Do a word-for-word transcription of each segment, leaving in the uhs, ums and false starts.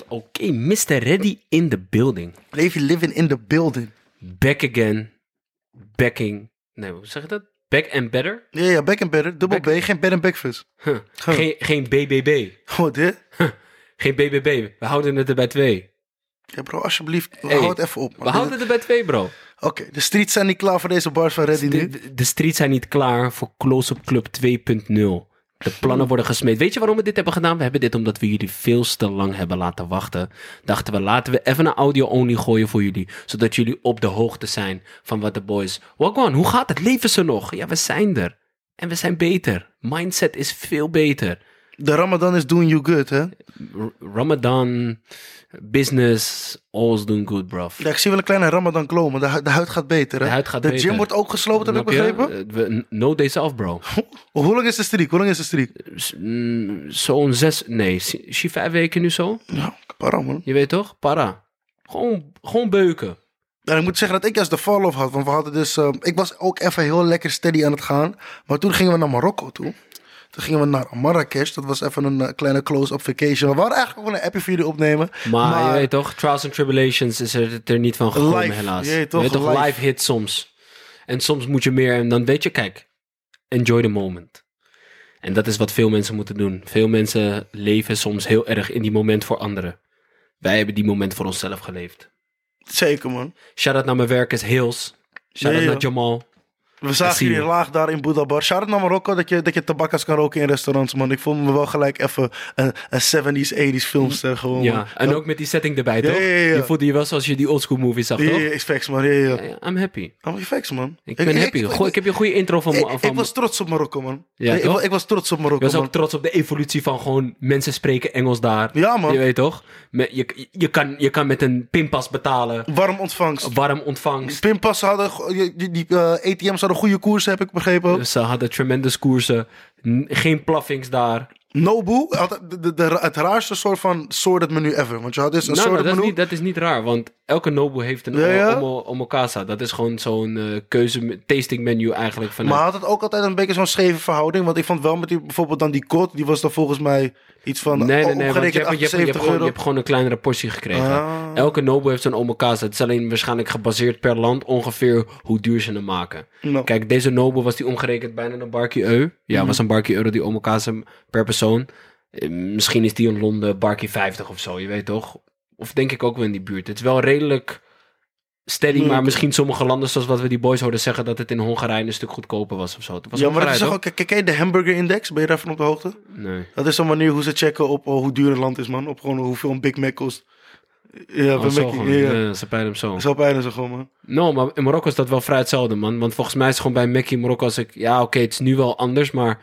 Oké, okay, mister Reddy in the building. Levi living in the building. Back again. Backing. Nee, hoe zeg je dat? Back and better? Ja, ja, back and better. Dubbel Back... B, geen bed and breakfast. Huh. Huh. Geen, geen B B B. Wat dit? Huh. Geen B B B. We houden het er bij twee. Ja bro, alsjeblieft, hey, hou het even op. Man. We houden het er bij twee, bro. Oké, okay, de streets zijn niet klaar voor deze bars van Reddy nu. De, de streets zijn niet klaar voor Close-Up Club twee punt nul. De plannen worden gesmeed. Weet je waarom we dit hebben gedaan? We hebben dit omdat we jullie veel te lang hebben laten wachten. Dachten we, laten we even een audio-only gooien voor jullie. Zodat jullie op de hoogte zijn van wat de boys... Wagwan, hoe gaat het? Leven ze nog? Ja, we zijn er. En we zijn beter. Mindset is veel beter. De Ramadan is doing you good, hè? R- Ramadan, business, all's doing good, bro. Ja, ik zie wel een kleine Ramadan glow, maar de, de huid gaat beter, hè? De huid gaat de beter. gym wordt ook gesloten, heb ik begrepen? Uh, we, no days off, bro. Hoe lang is de streak? Hoe lang is de streak? Zo'n zes... Nee, is je vijf weken nu zo? Ja, para, man. Je weet toch? Para. Gewoon, gewoon beuken. Ja, ik moet zeggen dat ik juist de fall-off had. Want we hadden dus... Uh, ik was ook even heel lekker steady aan het gaan. Maar toen gingen we naar Marokko toe. Toen gingen we naar Marrakesh. Dat was even een uh, kleine close-up vacation. We waren eigenlijk gewoon een appje voor jullie opnemen. Maar, maar je weet toch, Trials and Tribulations is er, er niet van gekomen, live, helaas. Je weet toch, je weet toch live. live hit soms. En soms moet je meer... En dan weet je, kijk, enjoy the moment. En dat is wat veel mensen moeten doen. Veel mensen leven soms heel erg in die moment voor anderen. Wij hebben die moment voor onszelf geleefd. Zeker, man. Shout-out naar mijn werkers, Hills. Shout-out Nee, naar Jamal. We zagen jullie laag daar in Buddha Bar. Shout-out naar Marokko dat je, dat je tabakkas kan roken in restaurants, man. Ik vond me wel gelijk even een, een zeventies, tachtigs filmster gewoon, Ja, man. en ook met die setting erbij, toch? Ja, ja, ja. Je voelde je wel zoals je die oldschool movies zag, Ja, toch? ja, is facts, man. Ja, ja. Ja, ja, I'm happy. I'm facts, man. Ik ben happy. Ik, Goh, ik heb je een goede intro van... ik, van ik was trots op Marokko, man. Ja, ik, ik, ik was trots op Marokko, Je was ook man. trots op de evolutie van gewoon mensen spreken Engels daar. Ja, man. Je weet toch? Met, je, je, kan, je kan met een pinpas betalen. Warm ontvangst. Warm ontvangst. Pinpas hadden... Die, die uh, A T M's hadden goede koersen, heb ik begrepen. Ze hadden tremendous koersen. N- geen plaffings daar. Nobu had de, de, de, het raarste soort van sorted menu ever. Want je had dus een Nou, soort nou, dat, is menu... niet, dat is niet raar, want elke Nobu heeft een Ja, ja. omo- omokasa. Dat is gewoon zo'n uh, keuze, tasting menu eigenlijk. Vanuit... Maar had het ook altijd een beetje zo'n scheve verhouding? Want ik vond wel met die, bijvoorbeeld dan die kot, die was dan volgens mij iets van Nee, nee, nee, want je hebt, je, hebt, je, hebt achtenzeventig gewoon, je euro. hebt gewoon een kleinere portie gekregen. Ah. Elke Nobu heeft zo'n omokasa. Het is alleen waarschijnlijk gebaseerd per land ongeveer hoe duur ze hem maken. No. Kijk, deze Nobu was die omgerekend bijna een barkie eu. Ja, Mhm. was een barkie euro die omokasa per persoon. Eh, Misschien is die in Londen barkie vijftig of zo, je weet toch? Of denk ik ook wel in die buurt. Het is wel redelijk steady, Nee, maar oké. misschien sommige landen, zoals wat we die boys hoorden zeggen, dat het in Hongarije een stuk goedkoper was of zo. Het was Ja, maar dat Hongarije, is toch toch? ook... Kijk, kijk, de hamburger index, ben je daarvan op de hoogte? Nee. Dat is een manier hoe ze checken op oh, hoe duur een land is, man. Op gewoon hoeveel een Big Mac kost. Ja, Oh, bij zo Mac, gewoon. ja, ja. Ja, ze peilen hem zo. Zo bijna zo gewoon, man. No, maar in Marokko is dat wel vrij hetzelfde, man. Want volgens mij is het gewoon bij Mackie in Marokko als ik... Ja, oké, okay, het is nu wel anders, maar...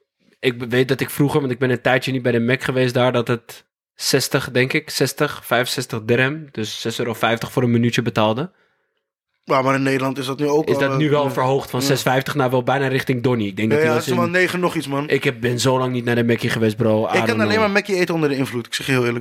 Ik weet dat ik vroeger, want ik ben een tijdje niet bij de Mac geweest daar, dat het zestig, denk ik, zestig, vijfenzestig dirham, dus zes euro vijftig voor een minuutje betaalde. Ja, maar in Nederland is dat nu ook Is dat al, nu wel uh, verhoogd van ja. zes vijftig naar wel bijna richting Donnie. Ik denk Ja, dat ja, die het was is in... maar negen nog iets, man. Ik heb, ben zo lang niet naar de Mackie geweest, bro. I Ik don't kan alleen know. maar Mackie eten onder de invloed. Ik zeg je heel eerlijk.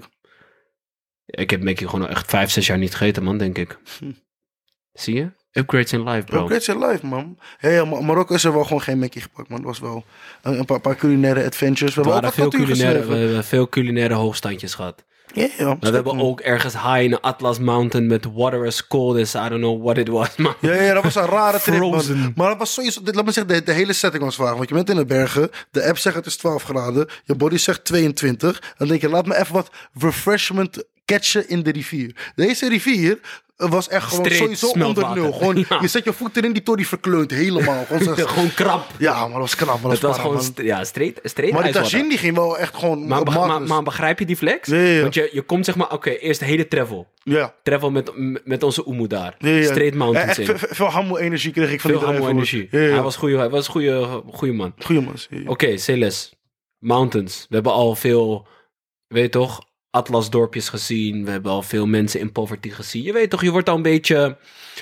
Ik heb Mackie gewoon echt vijf, zes jaar niet gegeten, man, denk ik. Hm. Zie je? Upgrades in life, bro. Upgrades in life, man. Ja, ja, Mar- Marokko is er wel gewoon geen Mackie gepakt, man. Het was wel een, een paar, paar culinaire adventures. We We hebben hadden ook veel wat cultuur culinaire, we gesneven. hebben veel culinaire hoogstandjes gehad. Ja, ja. Maar we hebben ook ergens high in de Atlas Mountain met water as cold as I don't know what it was, man. Ja, ja, dat was een rare trip, Frozen. man. Maar dat was sowieso... Dit, laat me zeggen, de, de hele setting was vaag. Want je bent in de bergen. De app zegt het is twaalf graden. Je body zegt tweeëntwintig. Dan denk je, laat me even wat refreshment catchen in de rivier. Deze rivier was echt gewoon Straight sowieso onder smeltwater. nul. Gewoon, Ja. Je zet je voet erin, die tory verkleunt helemaal. Gewoon, zo- Gewoon krap. ja, maar dat was knap. Maar Het dat was gewoon st- ja, straight, straight Maar die ijswater. tagine die ging wel echt gewoon... Maar, op beg- maat, maar, dus- maar begrijp je die flex? Ja, ja, ja. Want je, je komt zeg maar, oké, eerst de hele travel. Ja. Travel met, m- met onze Oemoe daar. Ja, ja. Straight mountains Echt in. ve- ve- veel hammo-energie kreeg ik van Veel die driver. hammo-energie. Ja, ja. Hij was een goede, hij was een goede, goede man. Goeie man. Ja, ja. Oké, Celes. Mountains. We hebben al veel, weet je toch, Atlasdorpjes gezien. We hebben al veel mensen in poverty gezien. Je weet toch, je wordt al een beetje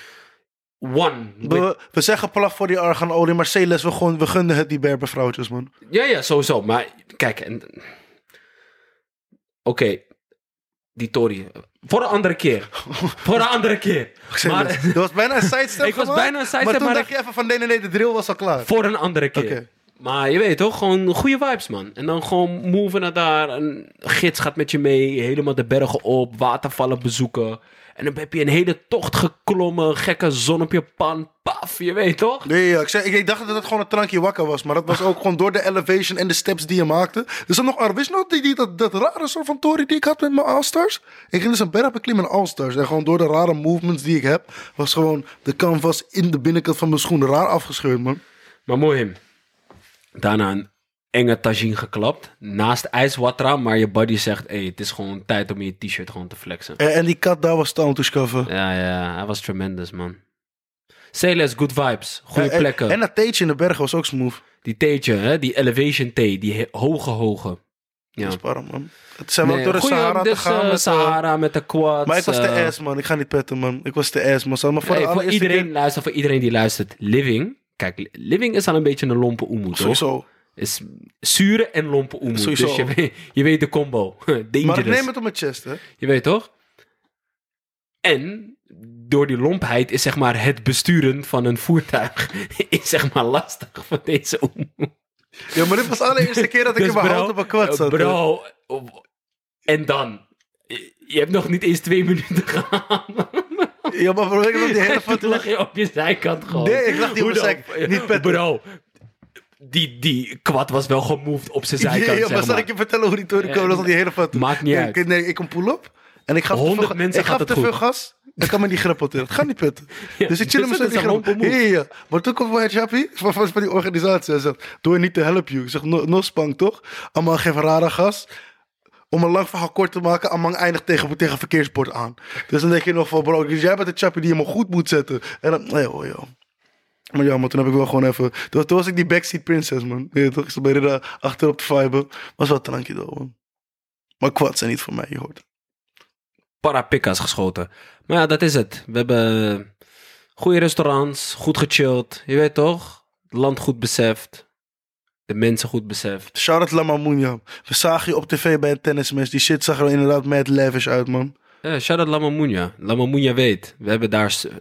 one. with- We, we zeggen plaf voor die arganolie, maar Celes, we, gewoon, we gunden het die berbervrouwtjes, man. Ja, ja, sowieso. Maar kijk, en... Oké, die Tory. Voor een andere keer. Voor een andere keer. Maar, dat was bijna een sidestep. Ik was gemaakt, bijna een sidestep, Maar toen maar dacht je even van nee, nee, nee, de drill was al klaar. Voor een andere keer. Oké. Maar je weet toch, gewoon goede vibes, man. En dan gewoon moven naar daar. Een gids gaat met je mee, helemaal de bergen op, watervallen bezoeken. En dan heb je een hele tocht geklommen, gekke zon op je pan, paf, je weet toch? Nee, ja, ik, zei, ik, ik dacht dat het gewoon een trankje wakker was, maar dat was ook gewoon door de elevation en de steps die je maakte. Dus dan nog, ah, wist je nog die, die, dat, dat rare soort van tory die ik had met mijn All-Stars? Ik ging dus een berg beklimmen in All-Stars en gewoon door de rare movements die ik heb, was gewoon de canvas in de binnenkant van mijn schoenen raar afgescheurd, man. Maar mooi hem. Daarna een enge tagine geklapt. Naast ijswatra, maar je body zegt... Hey, het is gewoon tijd om je t-shirt gewoon te flexen. En, en die kat daar was staan te schaffen. Ja, ja. Hij was tremendous, man. Celes, good vibes. Goede en, plekken. En, en dat theetje in de bergen was ook smooth. Die theetje, hè? Die elevation thee. Die he- hoge, hoge. Ja. Dat is warm, man. Het zijn wel Nee, door de goeie, Sahara dus, te gaan. uh, Met, Sahara met de quads. maar ik was uh, de ass, man. Ik ga niet petten, man. Ik was de ass, man. Zal maar voor, hey, de voor allereerste iedereen, keer... luister, voor iedereen die luistert. Living. Kijk, living is al een beetje een lompe oemoe, toch? Sowieso. Is zure en lompe oemoe. Sowieso. Dus je weet, je weet de combo. Dangerous. Maar ik neem het op mijn chest, hè. Je weet toch? En door die lompheid is zeg maar het besturen van een voertuig is zeg maar lastig voor deze oemoe. Ja, maar dit was de allereerste keer dat ik Dus in mijn bro, hand op mijn kwad zat. hè. Bro, en dan? Je hebt nog niet eens twee minuten gehad. Ja, maar bro, ik heb die hele foto... Toen lag je op je zijkant gewoon. Nee, ik lag niet op Hoe mijn dan? zij- niet petten. Bro, die, die kwad was wel gemoved op zijn Ja, zijkant, ja, maar zeg zal maar. ik je vertellen hoe die toren Ja, komen? Dat was die hele foto. maakt niet nee, uit. ik- Nee, ik kom pull-up. En ik gaf te Honderd veel, mensen ik gaat gaf het te veel goed. gas. Dan kan me die greppel Het gaat niet petten. Ja, dus ik chill dus met dat die is een greppel. lompe Ja, move. ja, ja. Maar toen kwam mijn chappie van, van, van die organisatie. Hij zegt, doe je niet te help you. Ik zeg, no, no spang toch? Amman geeft rare gas. Om een lang verhaal kort te maken, Amman eindigt tegen, tegen verkeersbord aan. Dus dan denk je nog van, bro, dus jij bent de chappie die helemaal goed moet zetten. En dan, nee hoor, joh. Maar ja, maar toen heb ik wel gewoon even... Toen, toen was ik die backseat princess, man. Ja, toch? Ik zat bij de daar achter op de vibe. Was wel trankje, though, man. Maar quads zijn niet voor mij, je hoort. Parapikka's geschoten. Maar ja, dat is het. We hebben goede restaurants, goed gechilled. Je weet toch? Het land goed beseft. De mensen goed beseft. Shout-out Lama Moonja. We zagen je op tv bij een tennismatch. Die shit zag er inderdaad mad lavish uit, man. Ja, shout-out Lama Moonja. Lama Moonja weet. We hebben daar... s-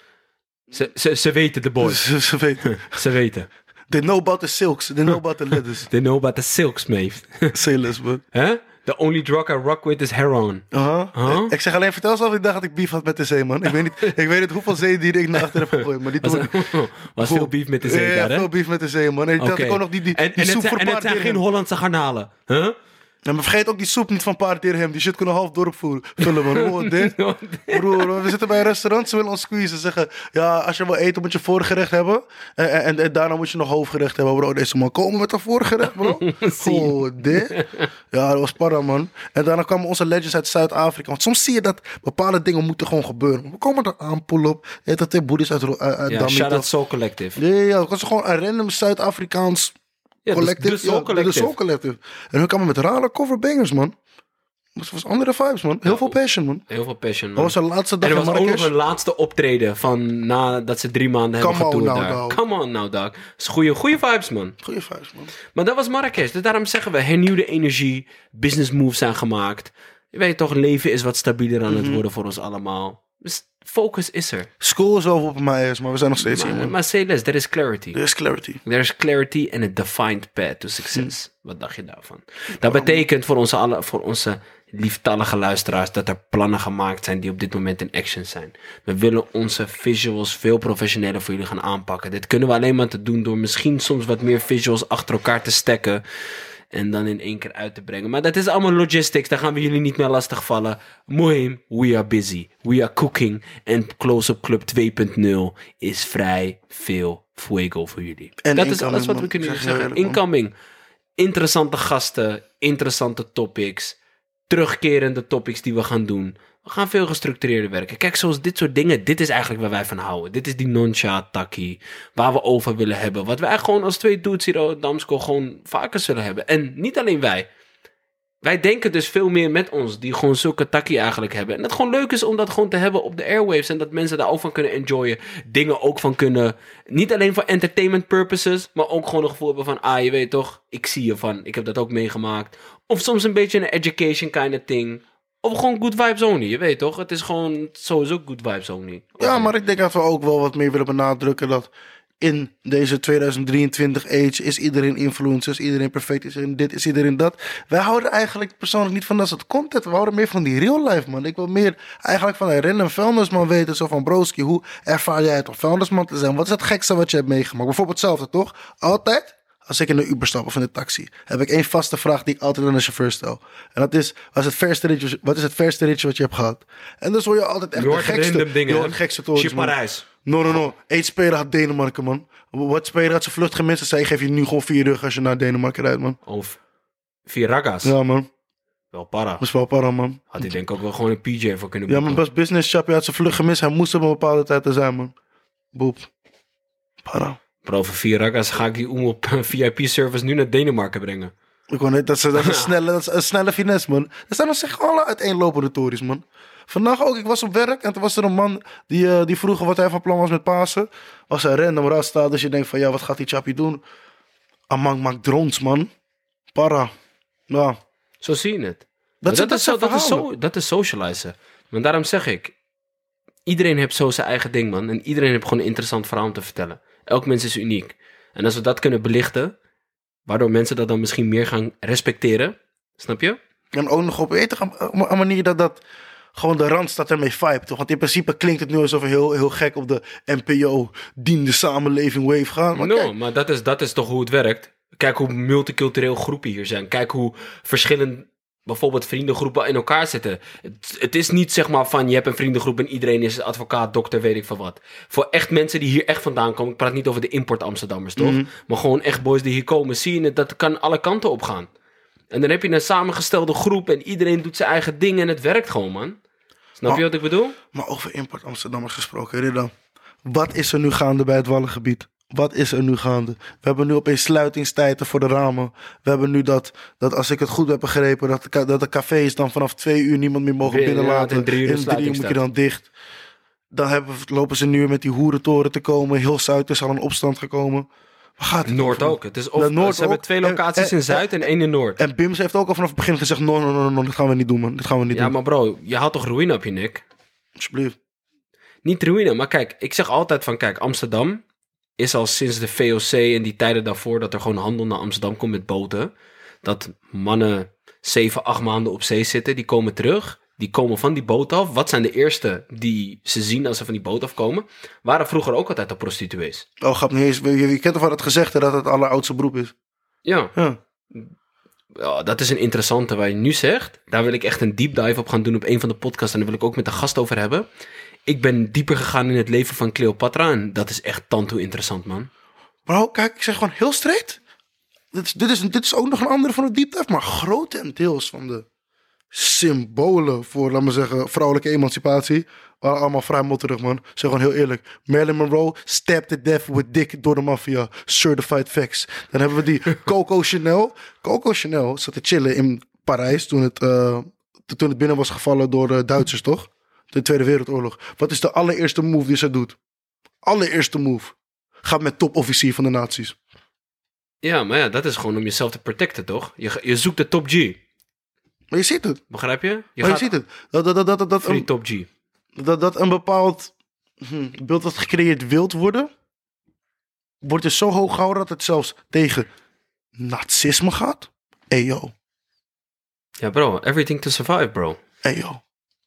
Ze, ze, ze weten de boys. Ze, ze weten. Ze weten. They know about the silks. They know about the leathers. They know about the silks, mate. Say less, man. Huh? The only drug I rock with is heroin. Aha. Huh? Ik zeg alleen, vertel eens of ik dacht dat ik beef had met de zee, man. Ik weet niet, ik weet niet hoeveel zeedieren ik naar achter heb gegooid. Maar die Was, toen... was veel beef met de zee Ja, daar, hè? veel beef met de zee, man. En ik Oké. had ik ook nog die, die, en, die en, het soep zijn, voor en het zijn paard geen Hollandse garnalen. Huh? En maar vergeet ook die soep niet van paard hem. Die shit kunnen half dorp voeren, vullen, man. Oh, dit. Broer, we zitten bij een restaurant. Ze willen ons squeezen. Zeggen, ja, als je wil eten moet je voorgerecht hebben. En, en, en daarna moet je nog hoofdgerecht hebben. Bro, deze man komen met een voorgerecht, bro. Oh, dit. Ja, dat was para, man. En daarna kwamen onze legends uit Zuid-Afrika. Want soms zie je dat bepaalde dingen moeten gewoon gebeuren. We komen er aan, pull-up. Je dat twee boedies uit, uit, uit Ja, Dam, shout out toch? Soul Collective. Ja, ja, ja. Het was gewoon een random Zuid-Afrikaans Ja, dus- collective. dus Soul Ja, Collective. De Soul Collective. En hun kwamen met rare coverbangers, man. Het was andere vibes, man. Heel veel passion, man. Heel veel passion, Dat man. was de laatste dag En er in was ook nog Marrakesh. een laatste optreden van nadat ze drie maanden hebben Come on getoerd now, daar. dog. Come on now, dog. Dat is goede, goede vibes, man. Goeie vibes, man. Maar dat was Marrakesh. Dus daarom zeggen we hernieuwde energie. Business moves zijn gemaakt. Je weet toch, leven is wat stabieler aan Mhm. het worden voor ons allemaal. Dus focus is er. School is wel op mijn ass, maar we zijn nog steeds hier, Maar, man. maar say less, there is clarity. Er is clarity. There is clarity and a defined path to success. Wat dacht je daarvan? Dat betekent voor onze, alle, voor onze lieftallige luisteraars dat er plannen gemaakt zijn die op dit moment in action zijn. We willen onze visuals veel professioneler voor jullie gaan aanpakken. Dit kunnen we alleen maar te doen door misschien soms wat meer visuals achter elkaar te stacken en dan in één keer uit te brengen. Maar dat is allemaal logistics, daar gaan we jullie niet meer lastigvallen. Mohim, we are busy. We are cooking. En Close-Up Club twee punt nul is vrij veel fuego voor jullie. En dat is incoming, alles wat we man. kunnen Zeg je zeggen. eerlijk, man. Incoming. Interessante gasten, interessante topics, terugkerende topics die we gaan doen. We gaan veel gestructureerder werken. Kijk, zoals dit soort dingen, dit is eigenlijk waar wij van houden. Dit is die non-chat takkie, waar we over willen hebben. Wat wij gewoon als twee dudes hier op Damsko gewoon vaker zullen hebben. En niet alleen wij. Wij denken dus veel meer met ons, die gewoon zulke takkie eigenlijk hebben. En het gewoon leuk is om dat gewoon te hebben op de airwaves. En dat mensen daar ook van kunnen enjoyen. Dingen ook van kunnen, niet alleen voor entertainment purposes, maar ook gewoon een gevoel hebben van, ah, je weet toch, ik zie je van, ik heb dat ook meegemaakt. Of soms een beetje een education kind of thing. Of gewoon good vibes only, je weet toch? Het is gewoon sowieso good vibes only. Ja, maar ik denk dat we ook wel wat meer willen benadrukken dat in deze tweeduizend drieëntwintig age is iedereen influencer, is iedereen perfect, is iedereen dit, is iedereen dat. Wij houden eigenlijk persoonlijk niet van dat soort content. We houden meer van die real life, man. Ik wil meer eigenlijk van een random vuilnisman weten, zo van broski, hoe ervaar jij het om vuilnisman te zijn? Wat is het gekste wat je hebt meegemaakt? Bijvoorbeeld hetzelfde, toch? Altijd, als ik in de Uber stap of in de taxi, heb ik één vaste vraag die ik altijd aan de chauffeur stel. En dat is, wat is het verste ritje, wat is het verste ritje wat je hebt gehad? En dus hoor je altijd echt Je de hoort gekste, random dingen, je hoort hè? de gekste tories, Shit man. Parijs. No, no, no. Eén speler had Denemarken, man. Wat speler had zijn vlucht gemist? En zei, geef je nu gewoon vier rug als je naar Denemarken rijdt, man. Of vier ragga's. Ja, man. Wel para. Dat is wel para, man. Had hij denk ik ook wel gewoon een P J voor kunnen Ja, boeken. man, best business chap. Hij had zijn vlucht gemist. Hij moest op een bepaalde tijd er zijn, man. Boep. Para. Bro, voor vier ragga's ga ik die om op V I P-service nu naar Denemarken brengen. Ik wou net, dat is, dat is, een, snelle, dat is een snelle finesse, man. Er zijn op zich alle uiteenlopende tories, man. Vandaag ook, ik was op werk en toen was er een man die, uh, die vroeg wat hij van plan was met Pasen. Was een random rasta, dus je denkt van ja, wat gaat die chappie doen? Amang maakt drones, man. Para. Ja. Zo zie je het. Dat, dat, dat, is, zo, dat, is, verhalen. zo, dat is socializen. Want daarom zeg ik, iedereen heeft zo zijn eigen ding, man. En iedereen heeft gewoon een interessant verhaal om te vertellen. Elk mens is uniek. En als we dat kunnen belichten, waardoor mensen dat dan misschien meer gaan respecteren, snap je? En ook nog op een manier dat dat gewoon de Randstad ermee vibe, toch? Want in principe klinkt het nu alsof we heel, heel gek op de N P O diende samenleving wave gaan. Maar no, kijk, maar dat is, dat is toch hoe het werkt. Kijk hoe multicultureel groepen hier zijn. Kijk hoe verschillend bijvoorbeeld vriendengroepen in elkaar zitten. Het, het is niet zeg maar van je hebt een vriendengroep en iedereen is advocaat, dokter, weet ik van wat. Voor echt mensen die hier echt vandaan komen. Ik praat niet over de import Amsterdammers, toch? Mhm. Maar gewoon echt boys die hier komen. Zie je het, dat kan alle kanten op gaan. En dan heb je een samengestelde groep en iedereen doet zijn eigen ding en het werkt gewoon, man. Snap je Maar- wat ik bedoel? maar over import Amsterdammers gesproken, Rida. Wat is er nu gaande bij het Wallengebied? Wat is er nu gaande? We hebben nu opeens sluitingstijden voor de ramen. We hebben nu dat, dat als ik het goed heb begrepen, dat de, ca- dat de cafés dan vanaf twee uur niemand meer mogen Ja, binnenlaten. in drie uur de in drie uur moet je sluitingstijd. dan dicht. Dan hebben, we- lopen ze nu weer met die hoerentoren te komen. Heel Zuid is al in opstand gekomen. Waar gaat het Noord over? ook. Het is over, Ja, Noord ze hebben ook. twee locaties En- in Zuid en één in Noord. En Bims heeft ook al vanaf het begin gezegd, no, no, no, no, dit gaan we niet doen, man. Dit gaan we niet Ja, doen. maar bro, je haalt toch ruïne op je nek? Alsjeblieft. Niet ruïne, maar kijk, ik zeg altijd van, kijk, Amsterdam is al sinds de V O C en die tijden daarvoor dat er gewoon handel naar Amsterdam komt met boten. Dat mannen zeven, acht maanden op zee zitten, die komen terug. Die komen van die boot af. Wat zijn de eerste die ze zien als ze van die boot afkomen? Waren vroeger ook altijd de prostituees. Oh, grap niet eens. Je, je kent toch wel het gezegde dat het alleroudste beroep is? Ja, Ja. ja, dat is een interessante waar je nu zegt. Daar wil ik echt een deep dive op gaan doen op een van de podcasts. En daar wil ik ook met de gast over hebben. Ik ben dieper gegaan in het leven van Cleopatra. En dat is echt tantoe interessant, man. Bro, kijk, ik zeg gewoon heel straight. Dit is, dit is, dit is ook nog een andere van de deep dive. Maar grotendeels van de symbolen voor, laat maar zeggen, vrouwelijke emancipatie waren allemaal vrij motterig, man. Zeg gewoon heel eerlijk. Marilyn Monroe stabbed to death with dick door de maffia. Certified facts. Dan hebben we die Coco Chanel. Coco Chanel zat te chillen in Parijs toen het, uh, toen het binnen was gevallen door de Duitsers, toch? De Tweede Wereldoorlog. Wat is de allereerste move die ze doet? Allereerste move. Gaat met topofficier van de nazi's. Ja, maar ja, dat is gewoon om jezelf te protecten, toch? Je, je zoekt de top G. Maar je ziet het. Begrijp je? Je maar je ziet het. Dat, dat, dat, dat, dat, Free een, top G. dat, dat een bepaald hm, beeld dat gecreëerd wilt worden, wordt dus zo hoog gehouden dat het zelfs tegen nazisme gaat. Eyo. Ja, bro. Everything to survive, bro. Eyo.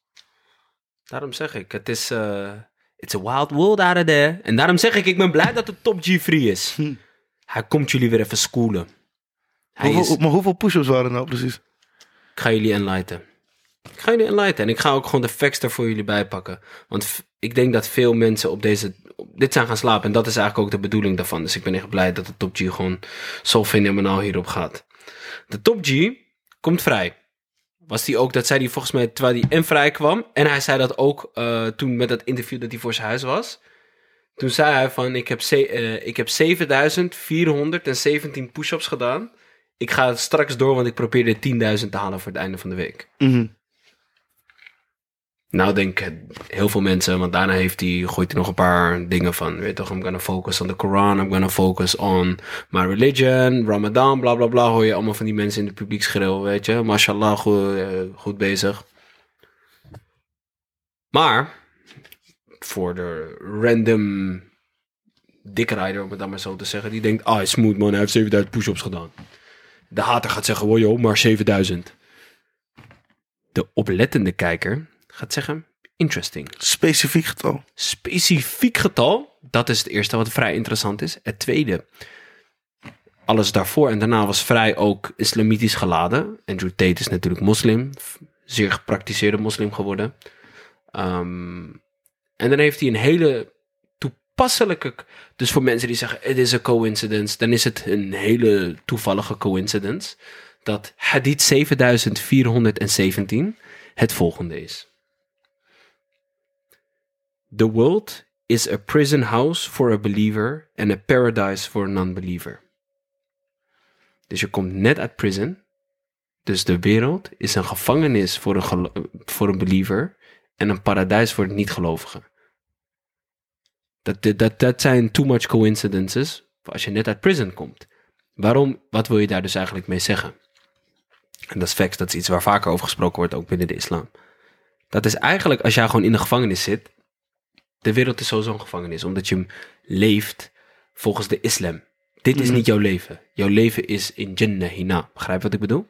Daarom zeg ik, het is... uh, it's a wild world out of there. En daarom zeg ik, ik ben blij dat de top G free is. Hm. Hij komt jullie weer even schoolen. Hij Hoeveel, is, maar hoeveel push-ups waren er nou precies? ik ga jullie enlighten. Ik ga jullie enlighten. En ik ga ook gewoon de facts er voor jullie bij pakken. Want f- ik denk dat veel mensen op deze... Op dit zijn gaan slapen. En dat is eigenlijk ook de bedoeling daarvan. Dus ik ben echt blij dat de top G gewoon zo fenomenaal hierop gaat. De top G komt vrij. Was die ook, dat zei hij volgens mij terwijl hij en vrij kwam. En hij zei dat ook uh, toen met dat interview dat hij voor zijn huis was. Toen zei hij van, ik heb, ze- uh, ik heb zevenduizend vierhonderdzeventien push-ups gedaan. Ik ga straks door, want ik probeer de tienduizend te halen voor het einde van de week. Mm-hmm. Nou, denk ik heel veel mensen, want daarna heeft hij, gooit hij nog een paar dingen van, weet je toch, I'm gonna focus on the Quran, I'm gonna focus on my religion, Ramadan, bla bla bla, hoor je allemaal van die mensen in de publiek schreeuwen, weet je. Mashallah, goed, uh, goed bezig. Maar, voor de random dikrijder, om het dan maar zo te zeggen, die denkt, ah, hij is smooth man, hij heeft zevenduizend push-ups gedaan. De hater gaat zeggen, wow joh, maar zevenduizend. De oplettende kijker gaat zeggen, interesting. Specifiek getal. Specifiek getal, dat is het eerste wat vrij interessant is. Het tweede, alles daarvoor en daarna was vrij ook islamitisch geladen. Andrew Tate is natuurlijk moslim, zeer gepraktiseerde moslim geworden. Um, en dan heeft hij een hele toepasselijke... Dus voor mensen die zeggen, het is een coincidence, dan is het een hele toevallige coincidence dat hadith zevenduizend vierhonderdzeventien het volgende is. The world is a prison house for a believer and a paradise for a non-believer. Dus je komt net uit prison. Dus de wereld is een gevangenis voor een, gelo- voor een believer en een paradijs voor een niet-gelovige. Dat, dat, dat zijn too much coincidences als je net uit prison komt. Waarom? Wat wil je daar dus eigenlijk mee zeggen? En dat is facts, dat is iets waar vaker over gesproken wordt, ook binnen de islam. Dat is eigenlijk, als jij gewoon in de gevangenis zit, de wereld is sowieso een gevangenis, omdat je leeft volgens de islam. Dit is Mhm. niet jouw leven. Jouw leven is in Jannah hina. Begrijp je wat ik bedoel?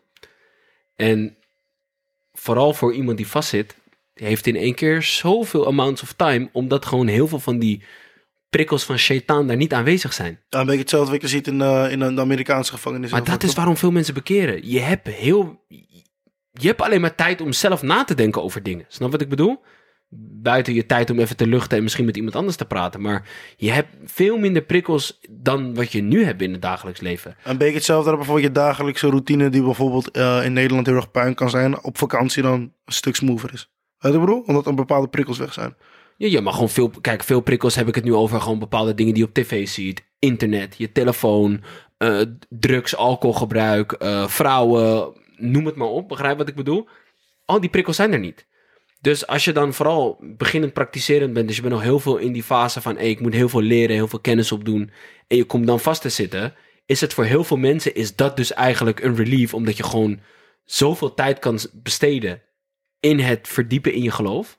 En vooral voor iemand die vastzit, die heeft in één keer zoveel amounts of time, omdat gewoon heel veel van die prikkels van shaitaan daar niet aanwezig zijn. Ja, een beetje hetzelfde wat je ziet in, uh, in de Amerikaanse gevangenis. Maar dat is waarom veel mensen bekeren. Je hebt heel... Je hebt alleen maar tijd om zelf na te denken over dingen. Snap wat ik bedoel? Buiten je tijd om even te luchten en misschien met iemand anders te praten. Maar je hebt veel minder prikkels dan wat je nu hebt in het dagelijks leven. Een beetje hetzelfde dat bijvoorbeeld je dagelijkse routine die bijvoorbeeld uh, in Nederland heel erg puin kan zijn, op vakantie dan een stuk smoother is. Weet je wat ik bedoel? Omdat er bepaalde prikkels weg zijn. Ja, je mag gewoon veel... Kijk, veel prikkels heb ik het nu over gewoon bepaalde dingen die je op tv ziet. Internet, je telefoon, uh, drugs, alcoholgebruik, uh, vrouwen, noem het maar op. Begrijp wat ik bedoel? Al die prikkels zijn er niet. Dus als je dan vooral beginnend praktiserend bent, dus je bent nog heel veel in die fase van, hey, ik moet heel veel leren, heel veel kennis opdoen, en je komt dan vast te zitten, is het voor heel veel mensen, is dat dus eigenlijk een relief, omdat je gewoon zoveel tijd kan besteden in het verdiepen in je geloof.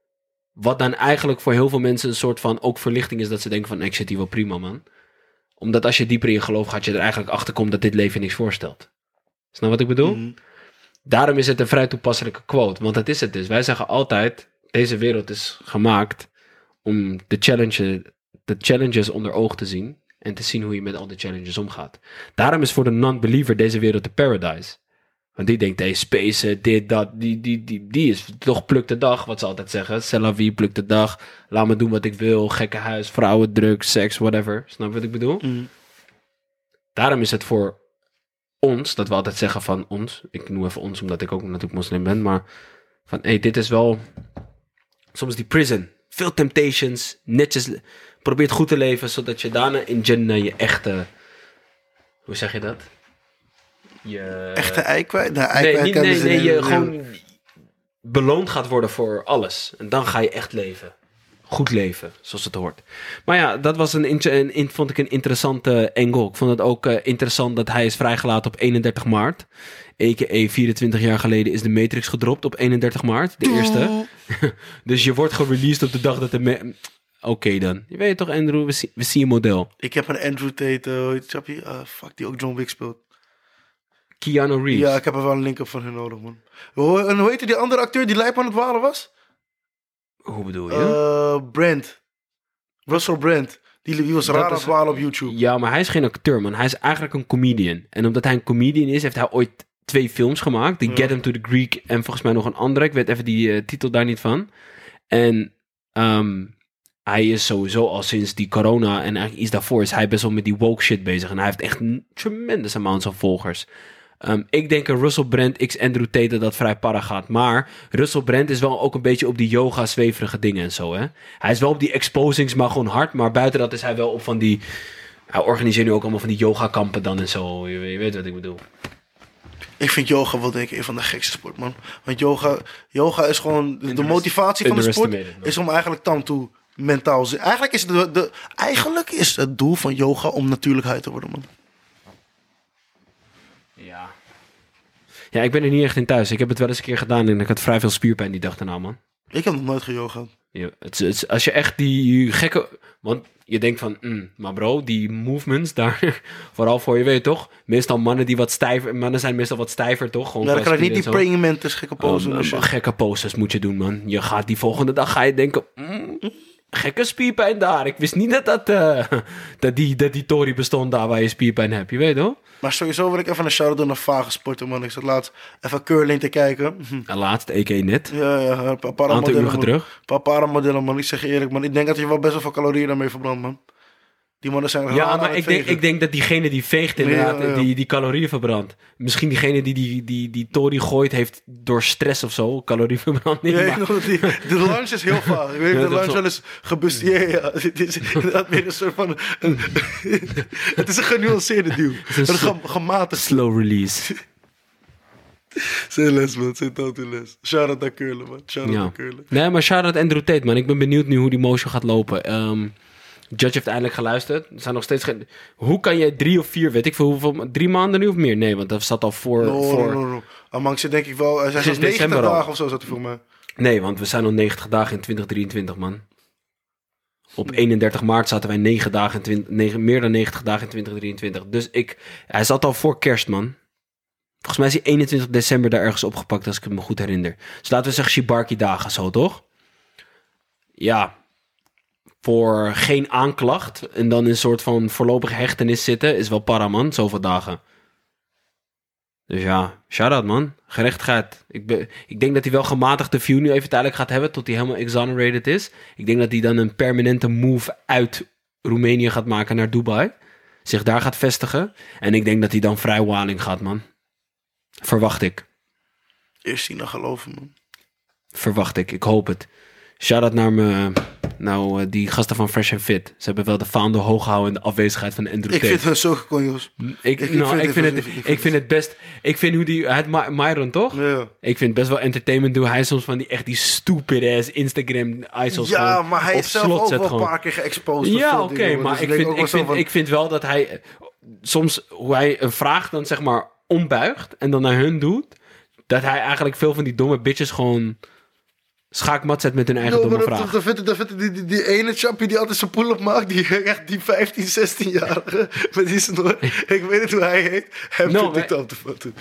Wat dan eigenlijk voor heel veel mensen een soort van ook verlichting is, dat ze denken van, ik zit hier wel prima, man. Omdat als je dieper in je geloof gaat, je er eigenlijk achter komt dat dit leven niks voorstelt. Snap wat ik bedoel? Mm-hmm. Daarom is het een vrij toepasselijke quote. Want dat is het dus. Wij zeggen altijd, deze wereld is gemaakt om de, challenge, de challenges onder oog te zien. En te zien hoe je met al de challenges omgaat. Daarom is voor de non-believer deze wereld de paradise. Want die denkt, hey, space, dit, dat, die, die, die, die is toch pluk de dag, wat ze altijd zeggen. C'est la vie, pluk de dag. Laat me doen wat ik wil. Gekke huis, vrouwen, drugs, seks, whatever. Snap je wat ik bedoel? Mm. Daarom is het voor ons, dat we altijd zeggen van ons. Ik noem even ons, omdat ik ook natuurlijk moslim ben. Maar van, hey, dit is wel soms die prison. Veel temptations, netjes. Probeer het goed te leven, zodat je daarna in Jannah je echte... Hoe zeg je dat? Je... Echte ei kwijt? Nee, ei Nee, kwijt niet, kennen nee, ze nee, niet. je gewoon beloond gaat worden voor alles. En dan ga je echt leven. Goed leven, zoals het hoort. Maar ja, dat was een, een, een vond ik een interessante angle. Ik vond het ook uh, interessant dat hij is vrijgelaten op eenendertig maart. A K A vierentwintig jaar geleden is de Matrix gedropt op eenendertig maart. De eerste. Dus je wordt gereleased op de dag dat de... Ma- Oké okay dan. Je weet toch, Andrew, we, zien, we zien een model. Ik heb een Andrew Tate, uh, snap je? Uh, fuck, die ook John Wick speelt. Keanu Reeves. Ja, ik heb er wel een link op van hun nodig, man. Hoe, en hoe heette die andere acteur die lijp aan het walen was? Hoe bedoel je? Uh, Brand. Russell Brand. Die, die was Dat raar aan is- het walen op YouTube. Ja, maar hij is geen acteur, man. Hij is eigenlijk een comedian. En omdat hij een comedian is, heeft hij ooit twee films gemaakt. Die Ja. Get Him to the Greek en volgens mij nog een andere. Ik weet even die eh, titel daar niet van. En ehm, hij is sowieso al sinds die corona en eigenlijk iets daarvoor is hij best wel met die woke shit bezig. En hij heeft echt een tremendous amount van volgers. Ehm, ik denk een Russell Brand x Andrew Tate dat dat vrij para gaat. Maar Russell Brand is wel ook een beetje op die yoga zweverige dingen en zo, hè. Hij is wel op die exposings, maar gewoon hard. Maar buiten dat is hij wel op van die... Hij organiseert nu ook allemaal van die yogakampen dan en zo. Je, je weet wat ik bedoel. Ik vind yoga wel denk ik een van de gekste sport, man. Want yoga, yoga is gewoon... De, de Underest- motivatie van de sport underestimated, man. is om eigenlijk tam toe mentaal... zi- Eigenlijk is, het de, de, eigenlijk is het doel van yoga om natuurlijkheid te worden, man. Ja. Ja, ik ben er niet echt in thuis. Ik heb het wel eens een keer gedaan en ik had vrij veel spierpijn die dag daarna, man. Ik heb nog nooit geyoga. Ja, het, is- het, is- als je echt die gekke... Want je denkt van, mm, maar bro, die movements daar... Vooral voor, je weet toch? Meestal mannen die wat stijver... Mannen zijn meestal wat stijver, toch? Gewoon Ja, dan qua krijg je niet spieren die en zo. praying mantis gekke pose. Um, en shit. gekke poses moet je doen, man. Je gaat die volgende dag ga je denken... mm, gekke spierpijn daar. Ik wist niet dat, dat, eh, dat, die, dat die tori bestond daar waar je spierpijn hebt. Je weet toch? Maar sowieso wil ik even een shout-out doen naar vage sporten, man. Ik zat laatst even curling te kijken. Hm. En laatst, a k a net. Ja, ja, een paar paar Aantal modellen, uren man. terug. Een paar paramodellen, man. Ik zeg je eerlijk, man. Ik denk dat je wel best wel veel calorieën daarmee verbrandt, man. Die mannen zijn Ja, aan maar het ik denk, vegen. ik denk dat diegene die veegt inderdaad, Ja, ja. Die, die calorieën verbrandt. Misschien diegene die die, die, die tori gooit heeft door stress of zo, calorieverbranding. Ja, ik maar- weet nog dat die, de lunch is heel vaag. Ik weet Ja, niet of de dat lunch is wel eens gebust. Ja, ja, ja. Het is inderdaad meer een soort van... Een, het is een genuanceerde duw. Een soort- ge- gematigd. Slow release. Zijn les, man. Zijn totaal les. Shout-out naar Curlen, man. Shout-out Ja. naar Curlen. Nee, maar shout-out Andrew Tate, man. Ik ben benieuwd nu hoe die motion gaat lopen. Ehm, Judge heeft eindelijk geluisterd. Er zijn nog steeds geen... Hoe kan je drie of vier, weet ik veel hoeveel... Drie maanden nu of meer? Nee, want dat zat al voor... No, voor... no, no, no. Amang zit denk ik wel... Hij zijn Sinds zo'n negentig december al. dagen of zo, zat hij voor mij. Nee, want we zijn al negentig dagen in twintig drieëntwintig, man. Op eenendertig maart zaten wij negen dagen in twintig, negen, meer dan negentig dagen in twintig drieëntwintig. Dus ik... Hij zat al voor kerst, man. Volgens mij is hij eenentwintig december daar ergens opgepakt, als ik het me goed herinner. Dus laten we zeggen Shibarki dagen zo, toch? Ja. Voor geen aanklacht en dan in een soort van voorlopige hechtenis zitten is wel para, man. Zoveel dagen. Dus ja, shout-out, man. Gerechtigheid. Ik, ben, ik denk dat hij wel gematigd de view nu even tijdelijk gaat hebben tot hij helemaal exonerated is. Ik denk dat hij dan een permanente move uit Roemenië gaat maken naar Dubai. Zich daar gaat vestigen. En ik denk dat hij dan vrij waling gaat, man. Verwacht ik. Eerst zien dan geloven, man. Verwacht ik. Ik hoop het. Shout-out naar me, nou, eh, die gasten van Fresh and Fit. Ze hebben wel de founder hoog gehouden in de afwezigheid van Andrew Ik Tate. vind hun zo gekonjos. Ik, ik- ik nou, vind ik, het- vind het, ik vind het- ik vind het best... Ik vind hoe die... Hij heet My- Myron, toch? Ja. Ik vind het best wel entertainment doen. Hij is soms van die echt die stupid ass Instagram ISO's Ja, gewoon maar hij op is zelf slot ook zet wel een gewoon. paar keer geëxposed. door Ja, veel oké, dingen, maar dus ik denk vind, ook wel ik, zo vind, van- ik vind wel dat hij eh, soms hoe hij een vraag dan zeg maar ombuigt en dan naar hun doet, dat hij eigenlijk veel van die domme bitches gewoon schaakmat zet met hun eigen No, domme maar dan- vraag. dan vind ik- dan vind ik die, die, die ene chappie die altijd zijn pull-up maakt, die, echt die vijftien, zestien-jarige met die snor. Ik weet niet hoe hij heet. Hem No, vind ik maar- op de foto.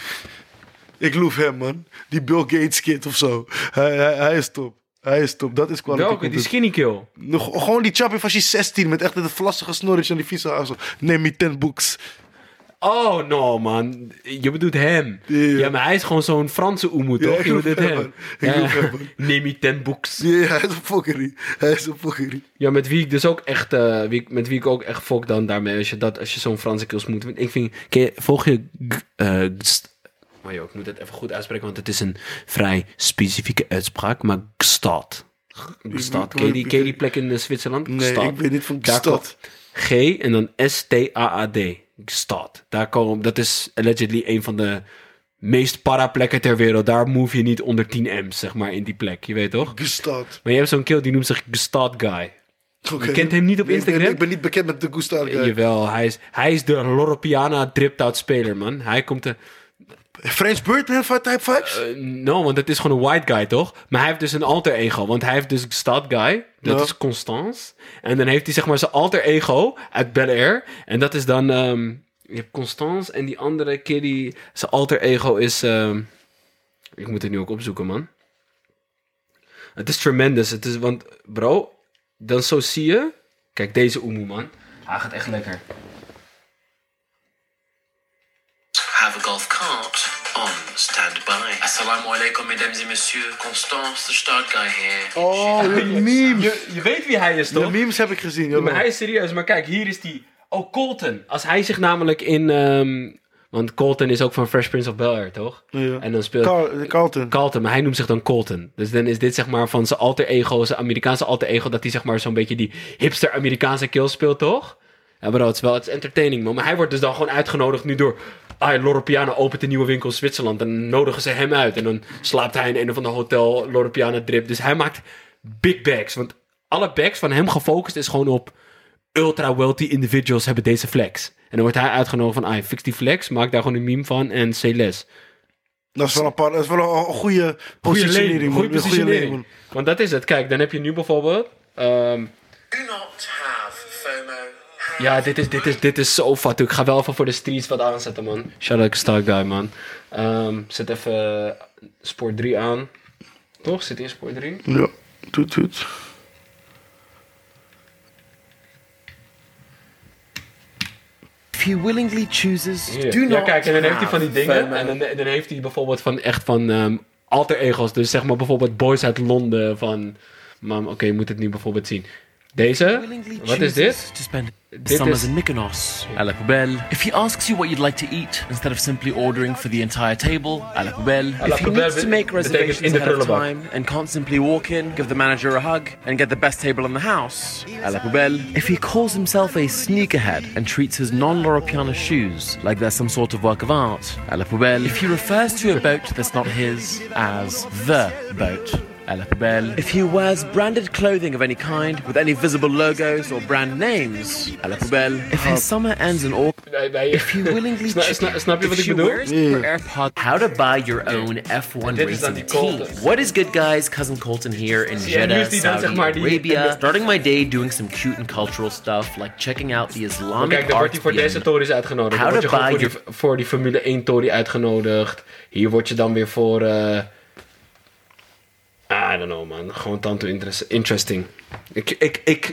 Ik loof hem, man. Die Bill Gates kid of zo. Hij, hij, hij is top. Hij is top. Dat is quality Welke? Die content. skinny kill. Nog, gewoon die chappie van zestien met echt een vlassige snorretje en die vieze haar. zo. Neem me ten books. Oh, no, man. Je bedoelt hem. Ja, ja. Ja, maar hij is gewoon zo'n Franse oemoe, Ja, toch? ik Je geloof bedoelt hem, hem. man. Ik geloof hem, man. Neem je ten boeks. Ja, hij is een fokkerie. Hij is een fokkerie. Ja, met wie ik dus ook echt, eh, wie, ik- met wie ik ook echt fok dan daarmee, als je, dat, als je zo'n Franse kills moet. Want ik vind, ken je, volg je, g- eh, gst- maar joh, ik moet het even goed uitspreken, want het is een vrij specifieke uitspraak, maar Gstaad. Gstaad, ken je die, ken je die plek in eh, Zwitserland? Nee, Gstaad. ik weet niet van Daar stad. G en dan S T A A D. Gstaad. Daar komen, dat is allegedly een van de meest para plekken ter wereld. Daar move je niet onder tien M's, zeg maar, in die plek. Je weet toch? Gestad. Maar je hebt zo'n kill die noemt zich Gstaad Guy. Okay. Je kent hem niet op Nee, ik ben- Instagram? Ik ben niet bekend met de Gustad guy. Jawel, hij is, hij is de Loropiana dripped-out speler, man. Hij komt de... French Birdman van Type vijf? Uh, no, want het is gewoon een white guy, toch? Maar hij heeft dus een alter ego. Want hij heeft dus Stad Guy. Dat Ja. is Constance. En dan heeft hij zeg maar zijn alter ego uit Bel Air. En dat is dan... ehm, je hebt Constance en die andere kiddie... Zijn alter ego is... ehm, ik moet het nu ook opzoeken, man. Het is tremendous. Het is, want, bro... Dan zo zie je... Kijk, deze Oemoe, man. Hij gaat echt lekker. Have a golf cart on standby. Assalamu alaikum, mesdames et messieurs. Constance, the start guy here. Oh, de memes. Je, je weet wie hij is, De toch? memes heb ik gezien. Ja, jawel. maar hij is serieus. Maar kijk, hier is die... Oh, Colton. Als hij zich namelijk in... ehm, want Colton is ook van Fresh Prince of Bel-Air, toch? Ja. En dan speelt... Carl- Carlton. Carlton, maar hij noemt zich dan Colton. Dus dan is dit zeg maar van zijn alter ego, zijn Amerikaanse alter ego, dat hij zeg maar zo'n beetje die hipster Amerikaanse kill speelt, toch? Ja, bro, het is wel, het is entertaining, man. Maar hij wordt dus dan gewoon uitgenodigd nu door... Ah, Loro Piana opent een nieuwe winkel in Zwitserland. En dan nodigen ze hem uit. En dan slaapt hij in een of ander hotel Loro Piana drip. Dus hij maakt big bags. Want alle bags van hem gefocust is gewoon op... Ultra wealthy individuals hebben deze flex. En dan wordt hij uitgenodigd van... Ah, fix die flex, maak daar gewoon een meme van en say less. Dat is wel een, paar, dat is wel een, een goede positionering. Goede man. positionering. man. Want dat is het. Kijk, dan heb je nu bijvoorbeeld... Um, Do not have FOMO. Have ja, dit is, dit, is, dit is zo fat. Ik ga wel even voor de streets wat aanzetten, man. Shout out Star Guy, man. Um, zet even uh, Sport drie aan. Toch? Zit in Sport drie? Ja, doet, doet. If he willingly chooses, Hier. do not Ja, kijk, en dan heeft hij have van die dingen. FOMO. En dan, dan heeft hij bijvoorbeeld van echt van um, alter egos. Dus zeg maar bijvoorbeeld Boys uit Londen van... Mam, oké, okay, je moet het nu bijvoorbeeld zien. Deze, willingly wat is chooses dit? to spend Dit summers is- in Mykonos, à la poubelle. If he asks you what you'd like to eat, instead of simply ordering for the entire table, à la poubelle. la If he poubelle needs to bet- make betekent reservations in de ahead of prullenbak. time and can't simply walk in, give the manager a hug, and get the best table in the house, à la poubelle. If he calls himself a sneakerhead and treats his non-Loro Piana shoes like they're some sort of work of art, à la poubelle. If he refers to a boat that's not his as the boat, à la poubelle. If he wears branded clothing of any kind with any visible logos or brand names, à la poubelle. If his summer ends in August, Bij- bij- if he willingly Sna- sna- snap je wat if ik she bedoel? wears Yeah. her AirPods. How to buy your own F one Dit is dan racing die team. Colton. What is good, guys? Cousin Colton here in Zie je, nu Jeddah, is die dan, Saudi zeg maar, die- Arabia. en- Starting my day doing some cute and cultural stuff, like checking out the Islamic Kijk, dan wordt hij art voor deze beyond- tories uitgenodigd. Dan How word je to gewoon voor buy die, voor die Formule één tory uitgenodigd. Hier word je dan weer voor... Uh, I don't know, man. Gewoon tanto interest- interesting. Ik... ik, ik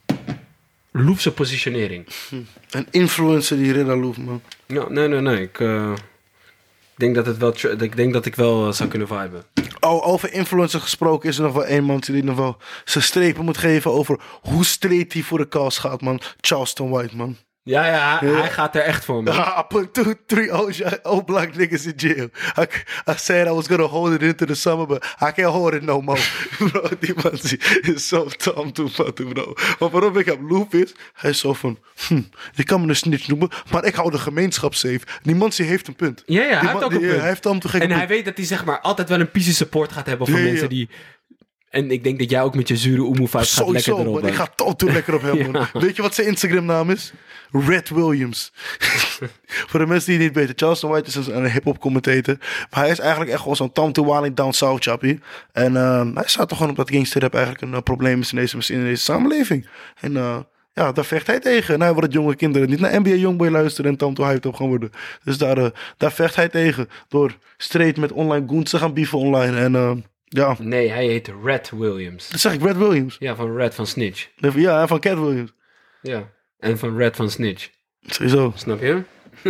loef zijn positionering. Een influencer die Rida Loef, man. Ja, nee, nee, nee. Ik uh, denk dat het wel... tr- Ik denk dat ik wel uh, zou kunnen viben. Oh, over influencer gesproken is er nog wel één man die nog wel zijn strepen moet geven over hoe straight hij voor de kous gaat, man. Charleston White, man. Ja, ja, hij, Ja. hij gaat er echt voor, man. I put two, three old, old black niggas in jail. I, I said I was gonna hold it into the summer, but I can't hold it no more. Bro, die man is zo tam toe fatu, bro. Maar waarom ik hem loop is, hij is zo van, hm, je kan me een snitch noemen, maar ik hou de gemeenschap safe. Die man die heeft een punt. Ja, ja, hij Die heeft man- ook een die- punt. Hij heeft tam te gek En een hij punt. weet dat hij zeg maar altijd wel een piece support gaat hebben van Ja, ja, mensen ja. die... En ik denk dat jij ook met je zure oemoe vibes gaat lekker Sowieso, erop. man. Ik hè. ga tot toe lekker op hem, man. Ja. Weet je wat zijn Instagram naam is? Red Williams. Voor de mensen die het niet weten. Charleston White is een, een hip-hop commentator. Maar hij is eigenlijk echt gewoon zo'n Tom Waling down south chappie. En uh, hij staat toch gewoon op dat gangsterrap eigenlijk een uh, probleem is in deze, in deze samenleving. En uh, ja, daar vecht hij tegen. En hij wil dat jonge kinderen niet naar N B A Youngboy luisteren en Tom to hyped op gaan worden. Dus daar, uh, daar vecht hij tegen. Door straight met online goons te gaan beefen online. En uh, ja, Nee, hij heet Red Williams. dat zeg ik, Red Williams. Ja, van Red van Snitch. Ja, van Cat Williams. Ja. En van Red van Snitch. Sowieso. Snap je?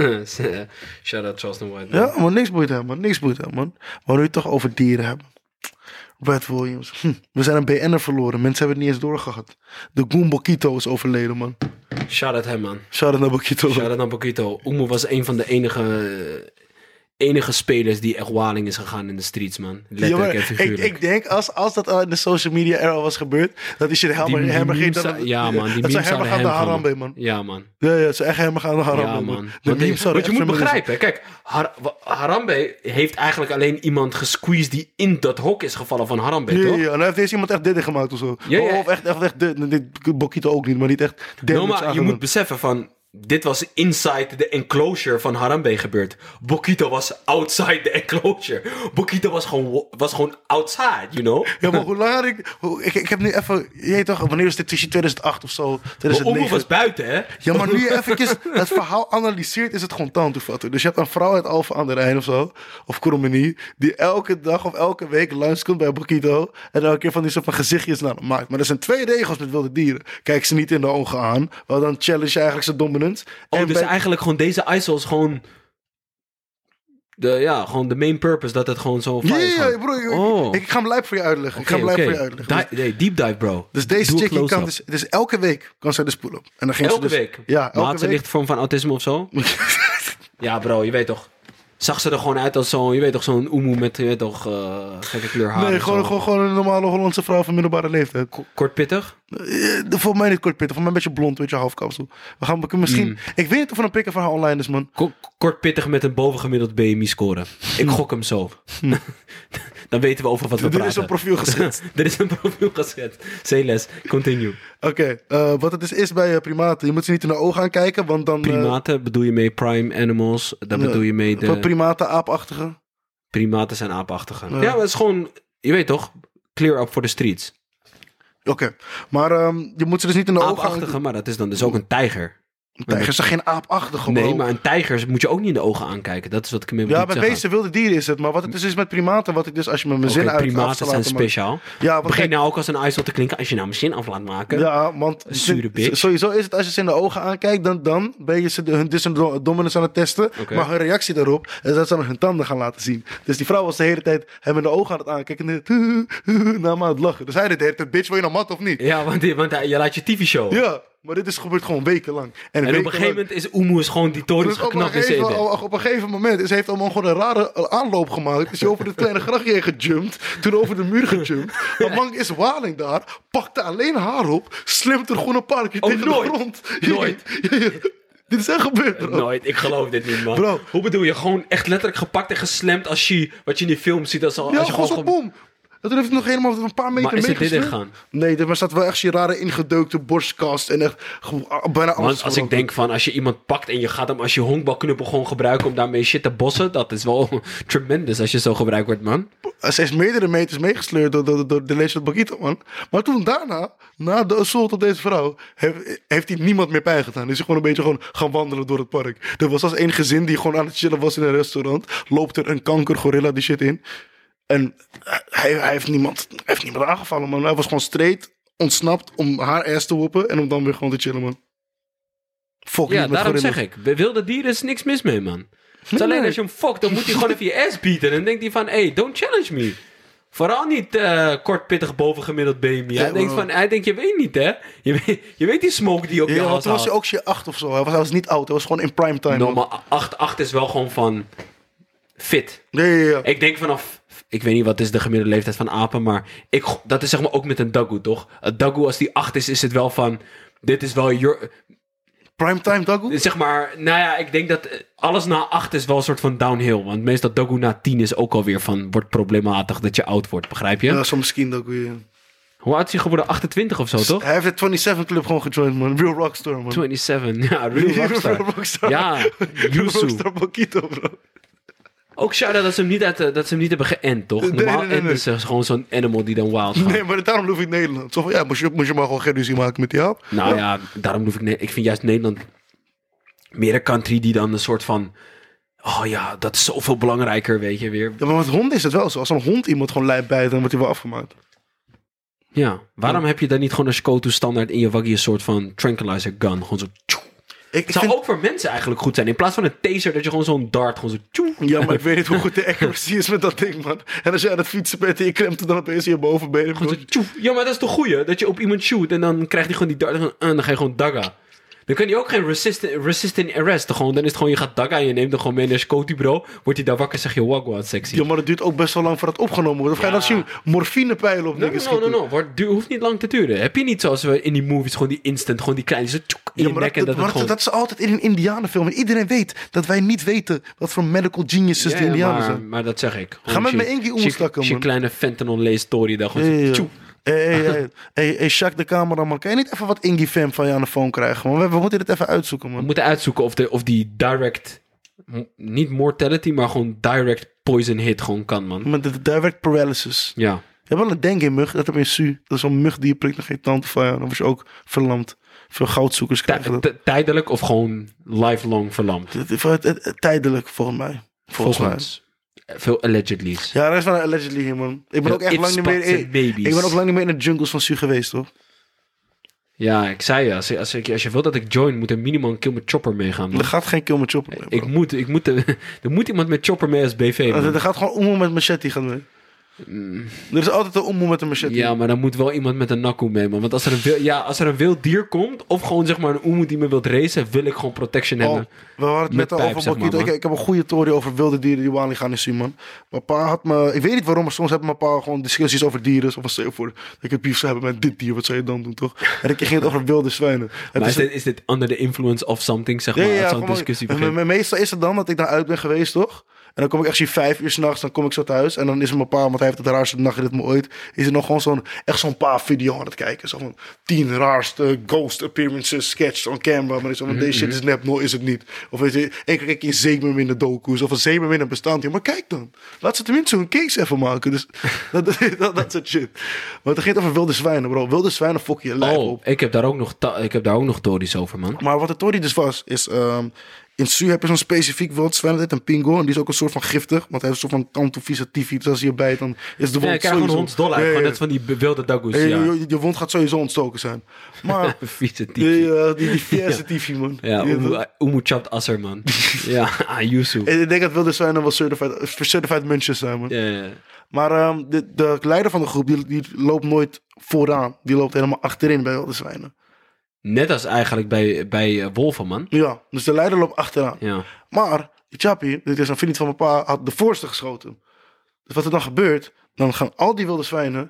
Shout out Charleston White. man. Ja, maar niks boeit hem, man. Niks boeit hem, man. Maar nu het toch over dieren hebben. Red Williams. Hm. We zijn een B N'er verloren. Mensen hebben het niet eens doorgehad. De Goon Bokito is overleden, man. Shout out hem, man. Shout-out naar Bokito. Shout out naar Bokito. Oemo was een van de enige, enige spelers die echt waling is gegaan in de streets, man. Ja, Letterlijk maar en ik, figuurlijk. ik denk, als, als dat al in de social media era was gebeurd, dat die shit helemaal die helemaal geen... memes dat- zou- ja, man. Die dat memes zou helemaal zouden gaan hem naar gaan, Harambe, man. Ja, man. Ja, ja, het zou echt helemaal gaan naar Harambe, Ja, man. man. De Want, memes zouden want je echt moet verminderen. begrijpen, kijk, Har- Harambe heeft eigenlijk alleen iemand gesqueezed die in dat hok is gevallen van Harambe, Ja, ja, toch? ja. En hij heeft deze iemand echt dit gemaakt of zo. Ja, ja. Of echt, echt, echt dit, dit Bokito ook niet, maar niet echt damage No, maar je aangedaan. moet beseffen van... Dit was inside de enclosure van Harambe gebeurd. Bokito was outside the enclosure. Bokito was gewoon, was gewoon outside, you know? Ja, maar hoe langer ik, hoe, ik... Ik heb nu even... Je weet toch, wanneer is dit tussen tweeduizend acht of zo? Maar tweeduizend negen. Omo was buiten, hè? Ja, maar nu je eventjes het verhaal analyseert, is het gewoon tantoevatten. Dus je hebt een vrouw uit Alphen aan de Rijn of zo, of Krommenie, die elke dag of elke week langskomt bij Bokito en elke keer van die soort van gezichtjes naar hem maakt. Maar er zijn twee regels met wilde dieren. Kijk ze niet in de ogen aan, want dan challenge je eigenlijk zijn dominance. Oh, En dus bij- eigenlijk gewoon deze I S O is gewoon... De, ja, gewoon de main purpose, dat het gewoon zo Ja, fire is ja, gaan. bro, ik, Oh. ik, ik ga hem live voor je uitleggen. ik ga Oké, hem live oké. voor je uitleggen. Di- nee, deep dive, bro. Dus deze Doe een chickie kan close-up. dus, dus elke week kan zij de spoel op. En dan ging Elke ze dus, week? Ja, Maar elke had ze week. licht vorm van autisme of zo? Ja, bro, je weet toch. Zag ze er gewoon uit als zo'n, je weet toch, zo'n oemoe met, je weet toch, uh, gekke kleur haar. Nee, en gewoon, zo. gewoon, gewoon een normale Hollandse vrouw van middelbare leeftijd. Ko- Kortpittig? Eh, Voor mij niet kort pitten, voor mij een beetje blond, weet je, halfkapsel. We gaan we kunnen misschien... Mm. Ik weet niet of er een pikken van haar online is, man. Ko- Kortpittig met een bovengemiddeld B M I scoren. Ik gok hem zo. Dan weten we over wat we Er praten. is een profiel gezet. er is een profiel gezet. Celes, continue. Oké, eh, wat het dus is bij eh, primaten, je moet ze niet in de ogen gaan kijken, want dan... eh, Primaten, bedoel je mee prime animals? Daar Ja, bedoel je mee Wat de primaten, aapachtige. Primaten zijn aapachtigen. Ja. Ja, maar het is gewoon... Je weet toch? Clear up for the streets. Oké, okay. maar um, je moet ze dus niet in de ogen... Aapachtige, maar dat is dan dus ook een tijger. Een tijger is toch geen aapachtige, bro? Nee, maar een tijger moet je ook niet in de ogen aankijken. Dat is wat ik ermee Ja, moet bij zeggen. beesten wilde dieren is het. Maar wat het dus is met primaten, wat ik dus als je me mijn Oké, zin uit primaten af zou zijn laten maken- speciaal. Ja, want Begin kijk, nou ook als een IJssel te klinken als je nou mijn zin af laat maken. ja, want Zure bitch. sowieso is het als je ze in de ogen aankijkt, dan, dan ben je ze de, hun dissonant- dominance aan het testen. Oké. Maar hun reactie daarop is dat ze dan hun tanden gaan laten zien. Dus die vrouw was de hele tijd hem in de ogen aan het aankijken en dit, naar hem aan het lachen. Dus hij deed de hele tijd, bitch, wil je nou mat of niet? Ja, want, die- want hij- je laat je T V-show. Ja, maar dit is gebeurd gewoon wekenlang. En op een wekenlang- gegeven moment is Oemoes gewoon die torens Dus op, een geknapt in gegeven, zijn bed. op een gegeven moment is, heeft allemaal gewoon een rare aanloop gemaakt. Is hij over dit kleine grachtje heen gejumpt. Toen over de muur gejumpt. Maar man is waling daar. Pakte alleen haar op. Slimt er gewoon een paar keer Oh, tegen nooit. de grond. Nooit. Ja, ja. Dit is echt gebeurd, bro. Nooit, ik geloof dit niet, man. Bro. Hoe bedoel je? Gewoon echt letterlijk gepakt en geslamd als je, wat je in die film ziet. Als, als Ja, je gewoon zo boem. En toen heeft het nog helemaal een paar meter Maar is het dit meegesleurd. gegaan? Nee, er staat wel echt zo'n rare ingedeukte borstkast. En echt gewoon bijna alles. Want als ik denk van, als je iemand pakt en je gaat hem als je honkbalknuppel gewoon gebruiken om daarmee shit te bossen, dat is wel tremendous als je zo gebruikt wordt, man. Ze is meerdere meters meegesleurd door, door, door de Leesje Bakito, man. Maar toen daarna, na de assault op deze vrouw, heeft, heeft hij niemand meer pijn gedaan. Is hij gewoon een beetje gewoon gaan wandelen door het park. Er was als één gezin die gewoon aan het chillen was in een restaurant. Loopt er een kankergorilla die shit in. En hij, hij, heeft niemand, hij heeft niemand aangevallen, man. Hij was gewoon straight, ontsnapt om haar ass te woppen en om dan weer gewoon te chillen, man. Fuck Ja, niet met daarom gorillas. zeg ik. Bij wilde dieren is niks mis mee, man. Het is alleen Nee. als je hem fuckt, dan moet hij gewoon even je ass bieten. En dan denkt hij van, hey, don't challenge me. Vooral niet eh, kort, pittig, bovengemiddeld baby. Hij Ja, denkt bro. van, hij denkt, je weet niet, hè. Je weet, je weet die smoke die op je Ja, hals want toen was hij haalt. ook shit acht of zo. Hij was, hij was niet oud, hij was gewoon in prime time. No, man. maar acht acht is wel gewoon van fit. Ja, ja, ja. Ik denk vanaf, ik weet niet wat is de gemiddelde leeftijd van apen, maar ik, dat is zeg maar ook met een dagoe, toch? Een dagoe, als die acht is, is het wel van, dit is wel your, Primetime Dagoe? zeg maar, nou ja, ik denk dat alles na acht is wel een soort van downhill. Want meestal dagoe na tien is ook alweer van, wordt problematisch dat je oud wordt, begrijp je? Ja, zo'n misschien Dagoe, ja. Hoe oud is hij geworden? achtentwintig of zo, toch? Hij heeft de zevenentwintig Club gewoon gejoind, man. Real Rockstar, man. zevenentwintig, ja, real rockstar. Real Rockstar. Ja, Real Yusu. Rockstar Bakito, bro. Ook shout-out dat ze hem niet, uit, de- dat ze hem niet hebben geënt, toch? Nee, Normaal nee, nee, enden ze gewoon zo'n animal die dan wild gaat. Nee, maar daarom loef ik Nederland. Zo van, ja, moest je, moest je maar gewoon geen ruzie maken met die aap? Nou ja, daarom hoef ik... Ne- ik vind juist Nederland meer een country die dan een soort van... Oh ja, dat is zoveel belangrijker, weet je, weer. Ja, maar met honden is het wel zo. Als een hond iemand gewoon lijp bijt, dan wordt hij wel afgemaakt. Ja, waarom heb je dan niet gewoon een Scoto standaard in je waggie een soort van tranquilizer gun? Gewoon zo... tjoe. Ik, ik Het zou vind- ook voor mensen eigenlijk goed zijn. In plaats van een taser, dat je gewoon zo'n dart gewoon zo... tjoe. Ja, maar ik weet niet hoe goed de accuracy is met dat ding, man. En als je aan het fietsen bent en je klemt er dan opeens in je bovenbenen. Gewoon zo tjoe. Ja, maar dat is toch goeie? Dat je op iemand shoot en dan krijgt hij gewoon die dart en dan, en dan ga je gewoon dagga. Dan kan hij ook geen resistant, resistant arrest. Gewoon, dan is het gewoon, je gaat dagga en je neemt hem gewoon mee naar Scotty, bro. Wordt hij daar wakker, zeg je wagwan, sexy. Ja, maar dat duurt ook best wel lang voordat het opgenomen wordt. Of ga je Ja. dan zien morfinepijlen op No, dingen no, no, no, schieten? no. Wordt, duur, hoeft niet lang te duren. Heb je niet zoals we in die movies gewoon die instant, gewoon die kleine, zo tjoek, in Ja, je maar nek dat, en dat maar het dat, gewoon... dat is altijd in een indianenfilm. En iedereen weet dat wij niet weten wat voor medical geniuses Ja, die ja, indianen maar, zijn. maar dat zeg ik. Ga met me me één keer omstakken, Je man. kleine fentanyl-story daar gewoon Ja, zo ja, ja. tjoe. Hé, hé, hé, hé, hé, Jacques de cameraman. Kan je niet even wat Ingy Fam van je aan de phone krijgen, man? We, we moeten dit even uitzoeken, We man. moeten uitzoeken of, de, of die direct, m- niet mortality, maar gewoon direct poison hit gewoon kan, man. Met de direct paralysis. Ja. Je hebt wel een dengue-mug, dat heb je in Su. Dat is zo'n mug die je prikt, dan geen tand van je. Dan word je ook verlamd. Veel goudzoekers Tij- krijgen dat. t- Tijdelijk of gewoon lifelong verlamd? Het- het- het- het- het- Tijdelijk, volgens mij. Volgens, mij. Volgens. Veel allegedly's. Ja, er is wel een allegedly hier, man. Ik ben Veel ook echt lang niet meer ifspots en in... babies. Ik ben ook lang niet meer in de jungles van Su geweest, hoor. Ja, ik zei je, als, als, ik, als je wilt dat ik join, moet er minimaal een kill met chopper meegaan, man. Er gaat geen kill met chopper mee, bro. Ik moet, ik moet, er moet iemand met chopper mee als B V, man. Er er gaat gewoon Oemo met machete gaan mee. Er is altijd een Oemo met een machete. Ja, maar dan moet wel iemand met een nakkoe mee, man. Want als er een, wil, ja, als er een wild dier komt, of gewoon zeg maar een oemoe die me wilt racen, wil ik gewoon protection Oh, hebben. we hadden het Met net al pijp, over zeg maar, Bakito. man. ik, ik heb een goede theorie over wilde dieren die wali gaan in zien, man. Mijn pa had me... Ik weet niet waarom, maar soms hebben mijn pa gewoon discussies over dieren. Of stel je voor dat ik het beef zou hebben met dit dier. Wat zou je dan doen, toch? En ik ging het over wilde zwijnen. Het Maar is een- dit, is dit under the influence of something, zeg Ja, maar, ja, als ja, zo'n gewoon- discussie me- begint? me- Meestal is het dan dat ik daar uit ben geweest, toch? En dan kom ik echt zie vijf uur s'nachts, dan kom ik zo thuis. En dan is er mijn pa, want hij heeft het raarste nachtritme ooit. Is er nog gewoon zo'n, echt zo'n pa video aan het kijken. Zo van tien raarste ghost appearances sketched on camera. Maar ik zo van, deze shit is nep, no is het niet. Of weet je, één keer kijk je een zeemermin docu's. Of een zeemermin bestand. Ja, maar kijk dan. Laat ze tenminste zo'n case even maken. Dus dat, dat, dat, dat soort shit. Maar het gaat over wilde zwijnen, bro. Wilde zwijnen fok je lijf Oh, op. ik heb daar ook nog, ta- ik heb daar ook nog tories over, man. Maar wat de tory dus was, is... Um, in Su heb je zo'n specifiek wild zwijn, dat heet een pingo. En die is ook een soort van giftig. Want hij heeft een soort van tand of visatief. Dus als je bijt, dan is de wond Ja, ik krijg gewoon sowieso... hondsdolheid. Ja, ja, Gewoon ja. net van die wilde dagoes, Ja, ja. je, je, je wond gaat sowieso ontstoken zijn. Maar Vieze die, typje. uh, die, die visatiefie, man. Ja, Die- Umu- Umu Chapt Asser, man. Ja, Ayusu. En ik denk dat wilde zwijnen wel certified, certified munches zijn, man. Ja, ja. Maar um, de, de leider van de groep, die, die loopt nooit vooraan. Die loopt helemaal achterin bij wilde zwijnen. Net als eigenlijk bij, bij eh, wolven, man. Ja, dus de leider loopt achteraan. Ja. Maar die chappie, dit is een vriend van mijn pa, had de voorste geschoten. Dus wat er dan gebeurt, dan gaan al die wilde zwijnen...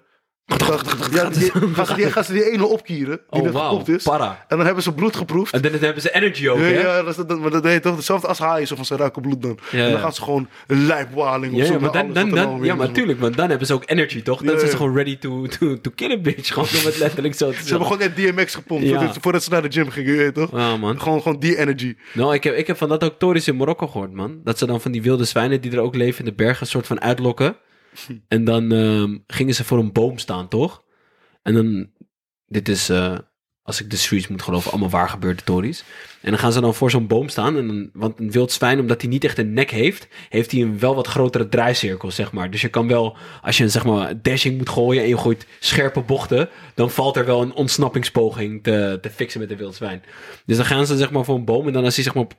Ja, die, gaan, ze die, gaan ze die ene opkieren, die Oh, net wauw. gekocht is. Para. En dan hebben ze bloed geproefd. En dan hebben ze energy ook, Ja, hè? ja, dat, is- dat, maar dat deed je toch hetzelfde als haaien, zo van ze ruiken bloed dan. Ja, En dan ja. gaan ze gewoon een lijpwaling op Ja, ja, zoek maar naar dan, alles dan, wat er dan, nou ja, weer maar is. tuurlijk, want dan hebben ze ook energy, toch? Dan Ja, zijn ze ja. gewoon ready to, to, to kill a bitch. Gewoon om het letterlijk zo te Ze hebben zeggen. gewoon net D M X gepompt Ja. voordat, voordat ze naar de gym gingen, je weet toch? Ja, man. Gewoon, gewoon die energy. Nou, ik heb, ik heb van dat ook tories in Marokko gehoord, man. Dat ze dan van die wilde zwijnen die er ook leven in de bergen een soort van uitlokken. En dan ehm, gingen ze voor een boom staan, toch? En dan, dit is, eh, als ik de streets moet geloven, allemaal waar gebeurde tories. En dan gaan ze dan voor zo'n boom staan. En dan, want een wild zwijn, omdat hij niet echt een nek heeft, heeft hij een wel wat grotere draaicirkel, zeg maar. Dus je kan wel, als je een zeg maar dashing moet gooien en je gooit scherpe bochten, dan valt er wel een ontsnappingspoging te, te fixen met een wild zwijn. Dus dan gaan ze zeg maar voor een boom en dan als hij zeg maar op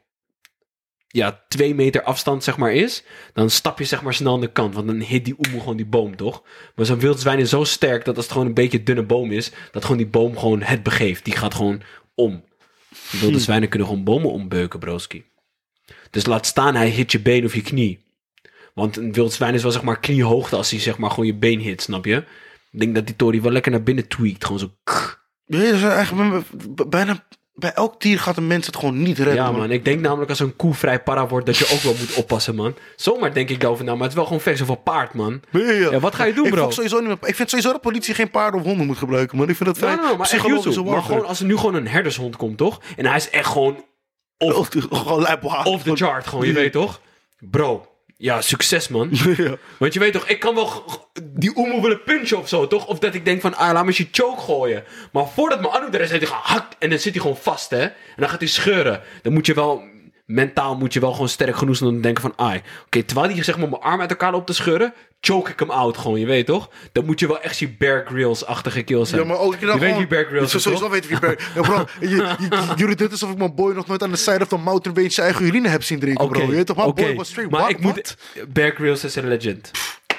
ja, twee meter afstand zeg maar is, dan stap je zeg maar snel aan de kant, want dan hit die oemoe gewoon die boom, toch? Maar zo'n wild zwijn is zo sterk dat als het gewoon een beetje een dunne boom is, dat gewoon die boom gewoon het begeeft. Die gaat gewoon om. Die wilde zwijnen kunnen gewoon bomen ombeuken, broski. Dus laat staan, hij hit je been of je knie. Want een wild zwijn is wel zeg maar kniehoogte als hij zeg maar gewoon je been hit, snap je? Ik denk dat die Tory wel lekker naar binnen tweakt, gewoon zo. Ja, dat is eigenlijk b- bijna... Bij elk dier gaat een mens het gewoon niet redden, Ja, man. man. Ik denk namelijk als een koe vrij para wordt, dat je ook wel moet oppassen, man. Zomaar denk ik daarover na, maar het is wel gewoon vers of een paard, man. Ja, ja. Ja, wat ga je doen, ik bro? fok Sowieso niet meer, ik vind sowieso dat politie geen paarden of honden moet gebruiken, man. Ik vind dat vrij Nee, nee, maar echt psychologische Yusuf. Maar warfare. gewoon als er nu gewoon een herdershond komt, toch? En hij is echt gewoon off, Gewoon lijpwaard. off the chart, gewoon, je weet toch? Bro, ja, succes, man. Ja. Want je weet toch, ik kan wel g- g- die oemoe willen punchen of zo, toch? Of dat ik denk van, ah, laat me eens je choke gooien. Maar voordat mijn Anu er is, heeft hij gehakt en dan zit hij gewoon vast, hè? En dan gaat hij scheuren. Dan moet je wel, mentaal moet je wel gewoon sterk genoeg zijn om te denken van, ai, oké, okay, terwijl hij zeg maar mijn arm uit elkaar loopt te scheuren, choke ik hem out gewoon, je weet toch? Dan moet je wel echt die Bear Grylls-achtige kill zijn. Ja, maar ook... je weet wie Bear Grylls is, is, sowieso toch? weet wie Bear... Ja, bro, je, je, jullie dit alsof ik mijn boy nog nooit aan de side of the mountain range zijn eigen urine heb zien drinken, Oké, bro. Je weet toch, mijn oké. boy was straight. Maar What? ik moet... What? Bear Grylls is een legend.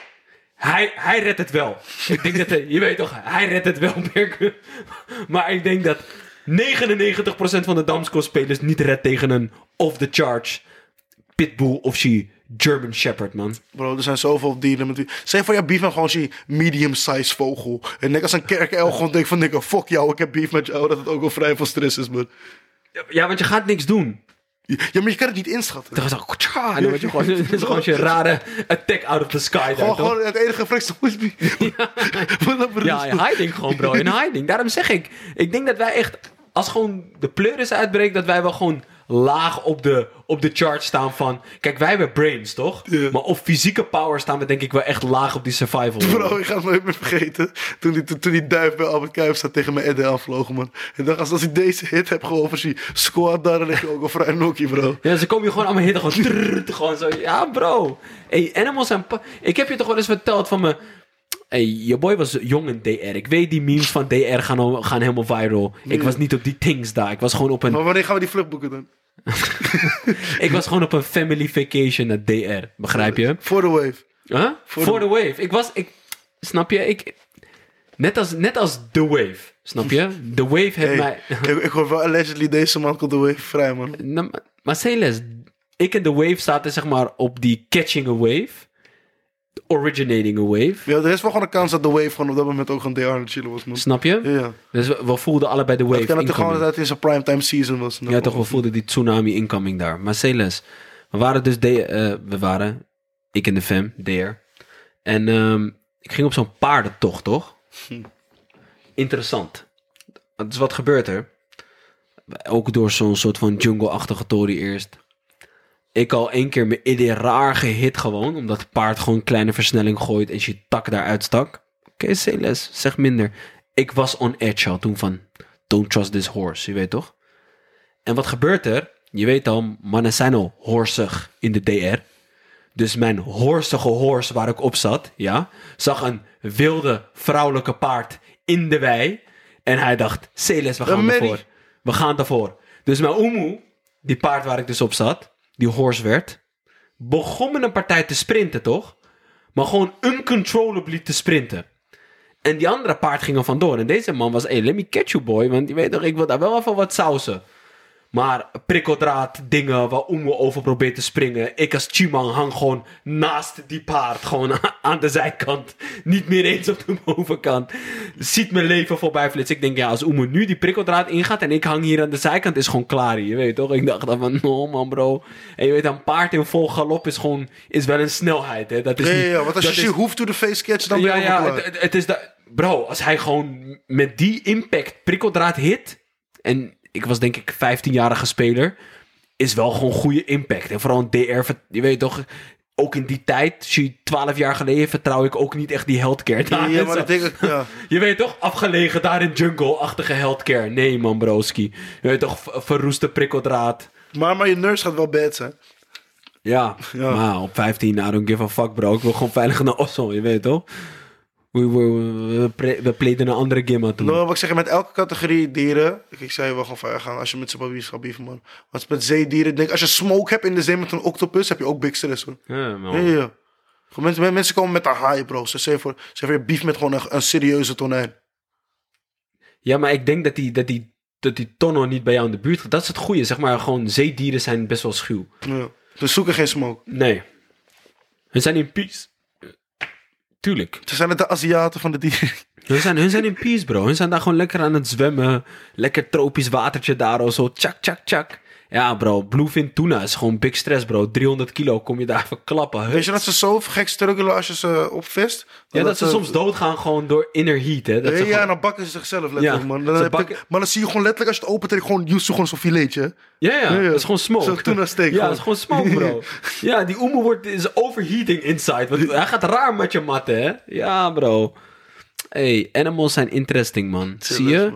Hij, hij redt het wel. Ik denk dat... hij- je weet toch, hij redt het wel, Bear Grylls. Maar ik denk dat negenennegentig procent van de Damsco-spelers niet redt tegen een off-the-charge pitbull of she German Shepherd, man. Bro, er zijn zoveel dieren met wie... Zeg van, ja, beef met gewoon zo'n medium-size vogel. En net als een kerkuil gewoon denk van, nigga, fuck jou, ik heb beef met jou. Dat het ook wel vrij veel stress is, man. Ja, want je gaat niks doen. Ja, maar je kan het niet inschatten. Dan gaat het zo... En dan word je gewoon... Het is gewoon een rare attack out of the sky daar, Gewoon, toch? gewoon het enige reflex is Ja, in hiding gewoon, bro. In hiding. Daarom zeg ik, ik denk dat wij echt, als gewoon de pleuris uitbreekt, dat wij wel gewoon laag op de, op de chart staan van... Kijk, wij hebben brains, toch? Ja. Maar op fysieke power staan we denk ik wel echt laag op die survival. Bro, ik ga het nooit meer vergeten. Toen die, toen, toen die duif bij Albert Kuipstad tegen mijn Edde aanvlogen, man. En dan als, als ik deze hit heb gewoon van die squad daar, dan lig je ook al vrij nokkie, bro. Ja, ze komen je gewoon allemaal hitten, gewoon, trrr, gewoon zo. Ja, bro. Hey, animals zijn... pa- Ik heb je toch wel eens verteld van me... Hey, je boy was jong in D R. Ik weet die memes van D R gaan, al- gaan helemaal viral. Ik Ja. was niet op die things daar. Ik was gewoon op een... Maar wanneer gaan we die vluchtboeken dan? Ik was gewoon op een family vacation naar D R. Begrijp je? For the wave. Huh? Voor For de- the wave. Ik was... Ik, snap je? Ik... Net als, net als The Wave. Snap je? The Wave heeft Hey, mij... ik, ik hoor wel allegedly deze man komt de wave vrij, man. Nou, maar- maar Celes, ik en The Wave zaten zeg maar op die catching a wave. Originating a wave. Ja, er is wel gewoon een kans dat de wave gewoon op dat moment ook gewoon D R aan het chillen was, man. Snap je? Ja, ja. Dus we, we voelden allebei de wave Het kan natuurlijk gewoon incoming. dat het in zijn primetime season was. Ja, toch, we voelden die tsunami incoming daar. Maar Celes, we waren dus... De, eh, we waren... Ik en de fam, there. En um, ik ging op zo'n paardentocht, toch? Hm. Interessant. Dus wat gebeurt er? Ook door zo'n soort van jungle-achtige tory eerst. Ik al één keer mijn idee raar gehit gewoon. Omdat het paard gewoon een kleine versnelling gooit. En je tak daaruit stak. Oké, okay, Celes, zeg minder. Ik was on edge al toen van... Don't trust this horse, je weet toch? En wat gebeurt er? Je weet al, mannen zijn al horsig in de D R. Dus mijn horsige horse waar ik op zat... Ja, zag een wilde vrouwelijke paard in de wei. En hij dacht, Celes, we gaan ervoor. We gaan ervoor. Dus mijn oemoe, die paard waar ik dus op zat... die horse werd... begon met een partij te sprinten, toch? Maar gewoon uncontrollably te sprinten. En die andere paard ging er vandoor. En deze man was, hey, let me catch you, boy. Want je weet toch, ik wil daar wel even wat sausen. Maar prikkeldraad dingen waar Oemo over probeert te springen. Ik als Chimang hang gewoon naast die paard. Gewoon aan de zijkant. Niet meer eens op de bovenkant. Ziet mijn leven voorbij flitsen. Ik denk, ja, als Oemo nu die prikkeldraad ingaat en ik hang hier aan de zijkant, is gewoon klaar hier. Je weet toch? Ik dacht dan van, no man bro. En je weet, een paard in vol galop is gewoon, is wel een snelheid. Hè? Dat is ja, niet, ja, ja, want als je is, hoeft to the face catch, dan ben je ja, ja, het, het, het is de, bro, als hij gewoon met die impact prikkeldraad hit. En ik was denk ik vijftienjarige speler. Is wel gewoon goede impact. En vooral een D R, je weet toch... Ook in die tijd, twaalf jaar geleden... vertrouw ik ook niet echt die healthcare. Daar ja, maar dat denk ik, ja. Je weet toch, afgelegen daar in jungle-achtige healthcare. Nee man, broski. Je weet toch, verroeste prikkeldraad. Maar, maar je nurse gaat wel bad zijn. Ja, ja, maar op vijftien, I don't give a fuck bro. Ik wil gewoon veilig naar Oslo, je weet toch? We, we, we, pre, we pleden een andere game toen. Nou, wat ik zeg, met elke categorie dieren... Ik, ik zei wel gewoon ver gaan als je met z'n babies gaat bieven, man. Want met zeedieren, denk als je smoke hebt in de zee met een octopus... heb je ook big stress, hoor. Ja, man. Ja, ja. Mensen, mensen komen met een haai, bro. Ze zeggen voor, ze voor je bief met gewoon een, een serieuze tonijn. Ja, maar ik denk dat die, dat die, dat die tonno niet bij jou in de buurt gaat. Dat is het goede, zeg maar. Gewoon zeedieren zijn best wel schuw. Ja. Dus zoeken geen smoke. Nee. Hun zijn in peace. Tuurlijk. Ze zijn het de Aziaten van de dieren. Hun zijn, hun zijn in peace, bro. Hun zijn daar gewoon lekker aan het zwemmen. Lekker tropisch watertje daar of zo. Tjak, tjak, tjak. Ja, bro. Bluefin tuna is gewoon big stress, bro. driehonderd kilo kom je daar even klappen. Weet je dat ze zo gek struggelen als je ze opvist? Ja, dat, dat ze uh, soms doodgaan gewoon door inner heat, hè. Dat ja, ze ja gewoon... en dan bakken ze zichzelf letterlijk, ja, man. Dan heb bakken... ik, maar dan zie je gewoon letterlijk als je het opent, gewoon use gewoon zo'n filetje. Ja, ja, ja, dat is gewoon smoke. Zo'n tuna steak. Ja, dat is gewoon smoke, bro. Ja, die oemo wordt, is overheating inside. Want hij gaat raar met je matten, hè. Ja, bro. Hey, animals zijn interesting, man. Zie je?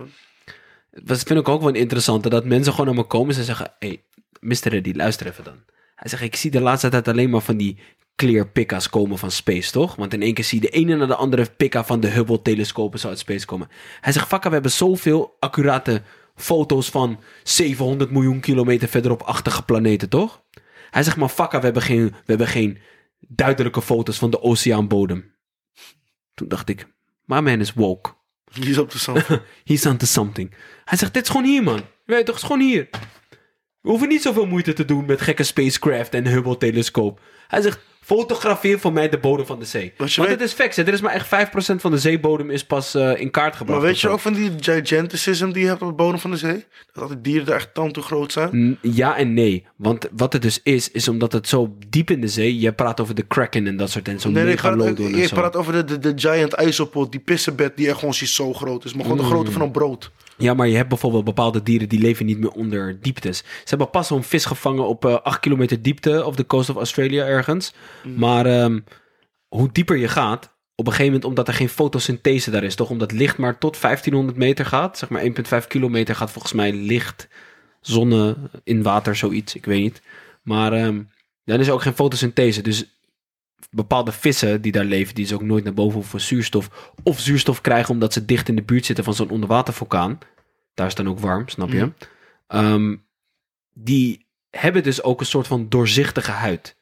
Dat vind ik ook wel interessant. Dat mensen gewoon naar me komen en zeggen... Hey, mister Reddy, luister even dan. Hij zegt, ik zie de laatste tijd alleen maar van die clear pikka's komen van space, toch? Want in één keer zie je de ene naar de andere pikka van de Hubble-telescopen zo uit space komen. Hij zegt, fakka, we hebben zoveel accurate foto's van zevenhonderd miljoen kilometer verderop achtige planeten, toch? Hij zegt, maar fakka, we hebben geen, we hebben geen duidelijke foto's van de oceaanbodem. Toen dacht ik, my man is woke. He's up to something. He's onto something. Hij zegt, dit is gewoon hier, man. Je weet toch, het is gewoon hier. We hoeven niet zoveel moeite te doen met gekke spacecraft en Hubble-telescoop. Hij zegt, fotografeer voor mij de bodem van de zee. Want weet... het is facts, hè? Er is maar echt vijf procent van de zeebodem is pas uh, in kaart gebracht. Maar weet je ook van die giganticism die je hebt op de bodem van de zee? Dat die dieren er echt tand toe groot zijn? N- ja en nee. Want wat het dus is, is omdat het zo diep in de zee... Je praat over de Kraken en dat soort en zo'n nee, nee, megalodon ik, en ik zo. praat over de, de, de giant ijsselpot, die pissenbed die echt gewoon zo groot is. Maar gewoon mm. de grootte van een brood. Ja, maar je hebt bijvoorbeeld bepaalde dieren die leven niet meer onder dieptes. Ze hebben pas zo'n vis gevangen op uh, acht kilometer diepte op de coast of Australia ergens. Mm. Maar um, hoe dieper je gaat, op een gegeven moment omdat er geen fotosynthese daar is, toch? Omdat licht maar tot vijftienhonderd meter gaat, zeg maar één komma vijf kilometer gaat volgens mij licht, zonne in water, zoiets, ik weet niet. Maar um, dan is er ook geen fotosynthese, dus bepaalde vissen die daar leven, die ze ook nooit naar boven hoeven voor zuurstof. Of zuurstof krijgen omdat ze dicht in de buurt zitten van zo'n onderwatervulkaan. Daar is dan ook warm, snap je? Mm. Um, die hebben dus ook een soort van doorzichtige huid.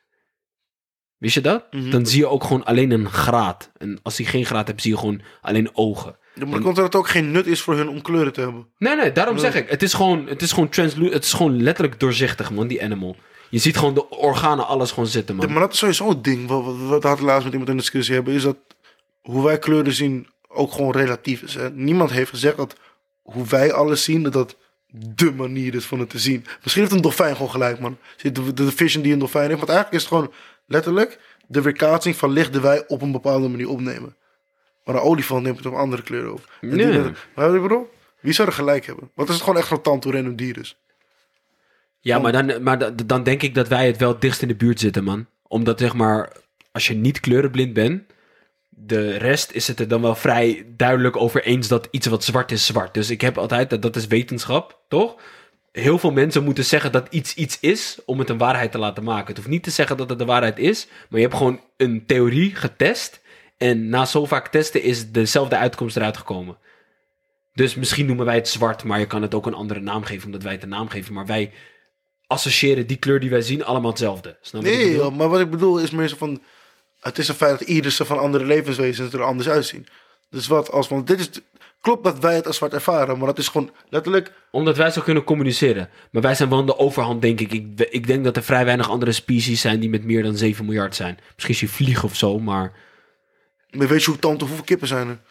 Wist je dat? Mm-hmm. Dan zie je ook gewoon alleen een graad. En als die geen graad hebt, zie je gewoon alleen ogen. Ja, maar dan komt dat het ook geen nut is voor hun om kleuren te hebben. Nee, nee, daarom nee. zeg ik. Het is gewoon, het is gewoon translu- het is gewoon letterlijk doorzichtig, man, die animal. Je ziet gewoon de organen, alles gewoon zitten, man. Ja, maar dat is sowieso een ding. Wat, wat, wat had ik laatst met iemand in de discussie hebben, is dat hoe wij kleuren zien ook gewoon relatief is. Hè? Niemand heeft gezegd dat hoe wij alles zien, dat dat de manier is van het te zien. Misschien heeft een dolfijn gewoon gelijk, man. De, de, de vision die een dolfijn heeft. Want eigenlijk is het gewoon letterlijk, de weerkaatsing van licht die wij op een bepaalde manier opnemen. Maar een olifant neemt het op een andere kleur op. En die Nee. net- maar ik bedoel, wie zou er gelijk hebben? Want het is gewoon echt rotant hoe random dier is. Ja, maar, dan, maar da- dan denk ik dat wij het wel het dichtst in de buurt zitten, man. Omdat, zeg maar, als je niet kleurenblind bent, de rest is het er dan wel vrij duidelijk over eens dat iets wat zwart is, zwart. Dus ik heb altijd, dat, dat is wetenschap, toch? Heel veel mensen moeten zeggen dat iets iets is om het een waarheid te laten maken. Het hoeft niet te zeggen dat het de waarheid is, maar je hebt gewoon een theorie getest en na zo vaak testen is dezelfde uitkomst eruit gekomen. Dus misschien noemen wij het zwart, maar je kan het ook een andere naam geven omdat wij het een naam geven. Maar wij associëren die kleur die wij zien allemaal hetzelfde. Snap je wat ik Nee, bedoel? joh, maar wat ik bedoel is meer zo van... Het is een feit dat irissen van andere levenswezens er anders uitzien. Dus wat als... Want dit is... Klopt dat wij het als zwart ervaren, maar dat is gewoon letterlijk... Omdat wij zo kunnen communiceren. Maar wij zijn wel in de overhand, denk ik. ik. Ik denk dat er vrij weinig andere species zijn die met meer dan zeven miljard zijn. Misschien is je vlieg of zo, maar... Maar weet je hoe tante hoeveel kippen zijn er?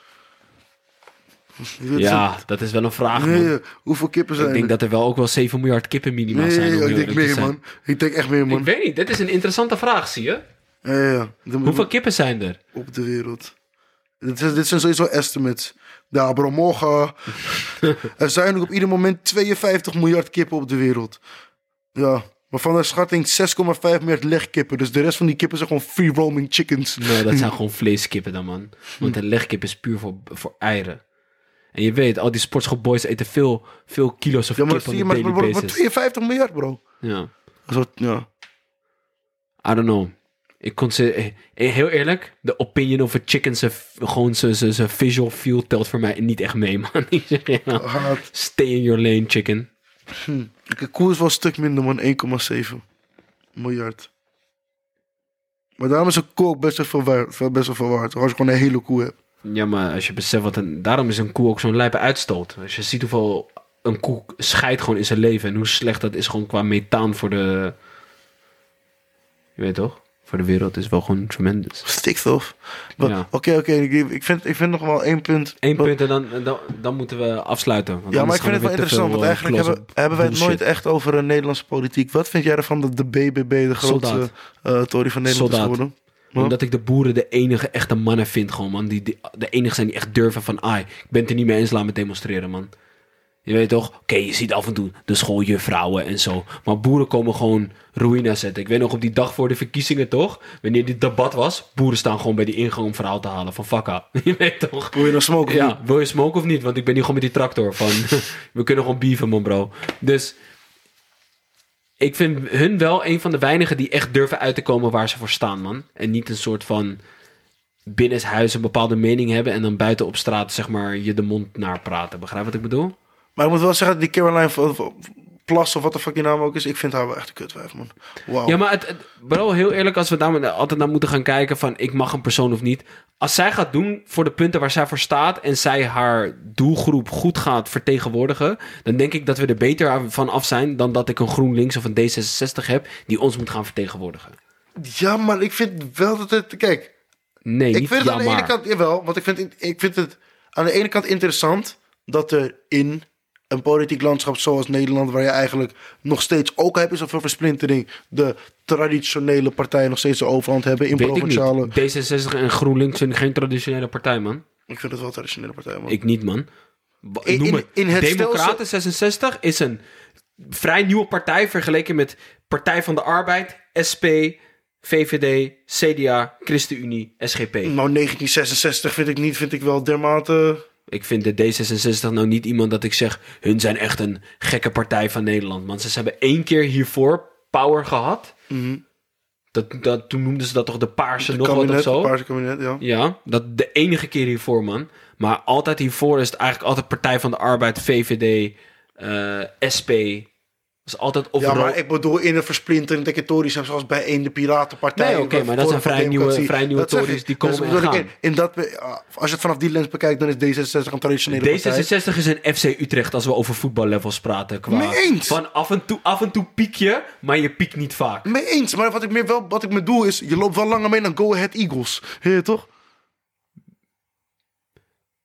Ja, dat is wel een vraag, man. Nee, hoeveel kippen zijn Ik denk er? dat er wel ook wel zeven miljard kippen minimaal Nee, zijn. om ik heel denk eerlijk te meer, zijn. man. Ik denk echt meer, man. Ik weet niet, dit is een interessante vraag, zie je? Ja, ja, ja. Dan- Hoeveel kippen zijn er? op de wereld. Dit, is, dit zijn sowieso estimates. Ja, bro, morgen. Er zijn nog op ieder moment tweeënvijftig miljard kippen op de wereld. Ja, maar van de schatting zes komma vijf miljard legkippen. Dus de rest van die kippen zijn gewoon free roaming chickens. Nee, dat zijn gewoon vleeskippen dan, man. Want een legkip is puur voor, voor eieren. En je weet, al die sportschoolboys eten veel, veel kilo's of Ja, maar kip zie on je, a maar, daily maar, maar basis. tweeënvijftig miljard, bro. Ja. Zo, ja. I don't know. Ik kon ze, eh, heel eerlijk, de opinion of a chicken, ze, gewoon zijn visual feel telt voor mij niet echt mee, man. Ik zeg, ja, Haat. stay in your lane, chicken. De koe is wel een stuk minder, man. één komma zeven miljard. Maar daarom is een koe ook best wel veel waard. Best wel veel waard. Als je gewoon een hele koe hebt. Ja, maar als je beseft wat een... Daarom is een koe ook zo'n lijpe uitstoot. Als je ziet hoeveel een koe scheidt gewoon in zijn leven en hoe slecht dat is gewoon qua methaan voor de... Je weet toch? Voor de wereld is wel gewoon tremendous. Stikstof. Maar- Ja. Oké, oké. ik, ik, vind, ik vind nog wel één punt. Eén Wat- punt en dan, dan, dan moeten we afsluiten. Want Ja, maar anders ik vind het wel gaan we weer te interessant. Want veel, eigenlijk eh, hebben, close-up hebben wij het nooit bullshit. echt over een Nederlandse politiek. Wat vind jij ervan dat de B B B de grootste Soldaat. eh Tory van Nederland Soldaat. is geworden? Wat? Omdat ik de boeren de enige echte mannen vind gewoon, man. Die, die, de enige zijn die echt durven van... Ai, ik ben het er niet mee eens, laat me demonstreren, man. Je weet toch? Oké, je ziet af en toe de schooljuffrouwen en zo. Maar boeren komen gewoon ruïna zetten. Ik weet nog op die dag voor de verkiezingen, toch? Wanneer dit debat was. Boeren staan gewoon bij die ingang om verhaal te halen. Van fakka. Je weet toch? Wil je nog smoken? of niet? Ja, wil je smoken of niet? Want ik ben hier gewoon met die tractor van... we kunnen gewoon beefen, man, bro. Dus... ik vind hun wel een van de weinigen die echt durven uit te komen waar ze voor staan, man. En niet een soort van binnenshuis een bepaalde mening hebben... en dan buiten op straat, zeg maar, je de mond naar praten. Begrijp wat ik bedoel? Maar ik moet wel zeggen, die Caroline v- v- Plas of wat de fuck die naam ook is. Ik vind haar wel echt een kutwijf, man. Wauw. Ja, maar het, het, bro, heel eerlijk, als we daar altijd naar moeten gaan kijken van... ik mag een persoon of niet. Als zij gaat doen voor de punten waar zij voor staat... en zij haar doelgroep goed gaat vertegenwoordigen... dan denk ik dat we er beter van af zijn... dan dat ik een GroenLinks of een D zesenzestig heb... die ons moet gaan vertegenwoordigen. Ja, maar ik vind wel dat het... Kijk, Nee, ik niet vind het ja, aan de ene maar. kant... Jawel, want ik vind, ik vind het aan de ene kant interessant... dat er in een politiek landschap zoals Nederland... waar je eigenlijk nog steeds, ook heb je zoveel versplintering... de traditionele partijen nog steeds de overhand hebben in Weet ik provinciale... niet. D zesenzestig en GroenLinks zijn geen traditionele partij, man. Ik vind het wel traditionele partijen, man. Ik niet, man. Ba- In- Noem in- het. in het Democraten stelsel- zesenzestig is een vrij nieuwe partij... vergeleken met Partij van de Arbeid, S P, V V D, C D A, ChristenUnie, S G P. Nou, negentien zesenzestig vind ik niet, vind ik wel dermate... Ik vind de D zesenzestig nou niet iemand dat ik zeg... hun zijn echt een gekke partij van Nederland. Want ze hebben één keer hiervoor power gehad. Mhm. Dat, dat, toen noemden ze dat toch de paarse nog kabinet, wat of zo? Paarse kabinet, ja. Ja, dat de enige keer hiervoor, man. Maar altijd hiervoor is het eigenlijk altijd Partij van de Arbeid, V V D, eh, S P. Dat is altijd Ja, overal... maar ik bedoel in een versplintering dat je Tories hebt zoals bij een de Piratenpartij. Nee, oké, maar dat zijn vrij nieuwe- vrij nieuwe Dat zeg Tories ik. die komen Dus en bedoel ik, gaan. In, in dat, ja, als je het vanaf die lens bekijkt, dan is D zesenzestig een traditionele D partij. zesenzestig is een F C Utrecht als we over voetballevels praten. Qua Mee eens. Van af en, toe, af en toe piek je, maar je piekt niet vaak. Mee eens, maar wat ik, meer wel, wat ik me doe is, je loopt wel langer mee dan Go Ahead Eagles. Heer je toch?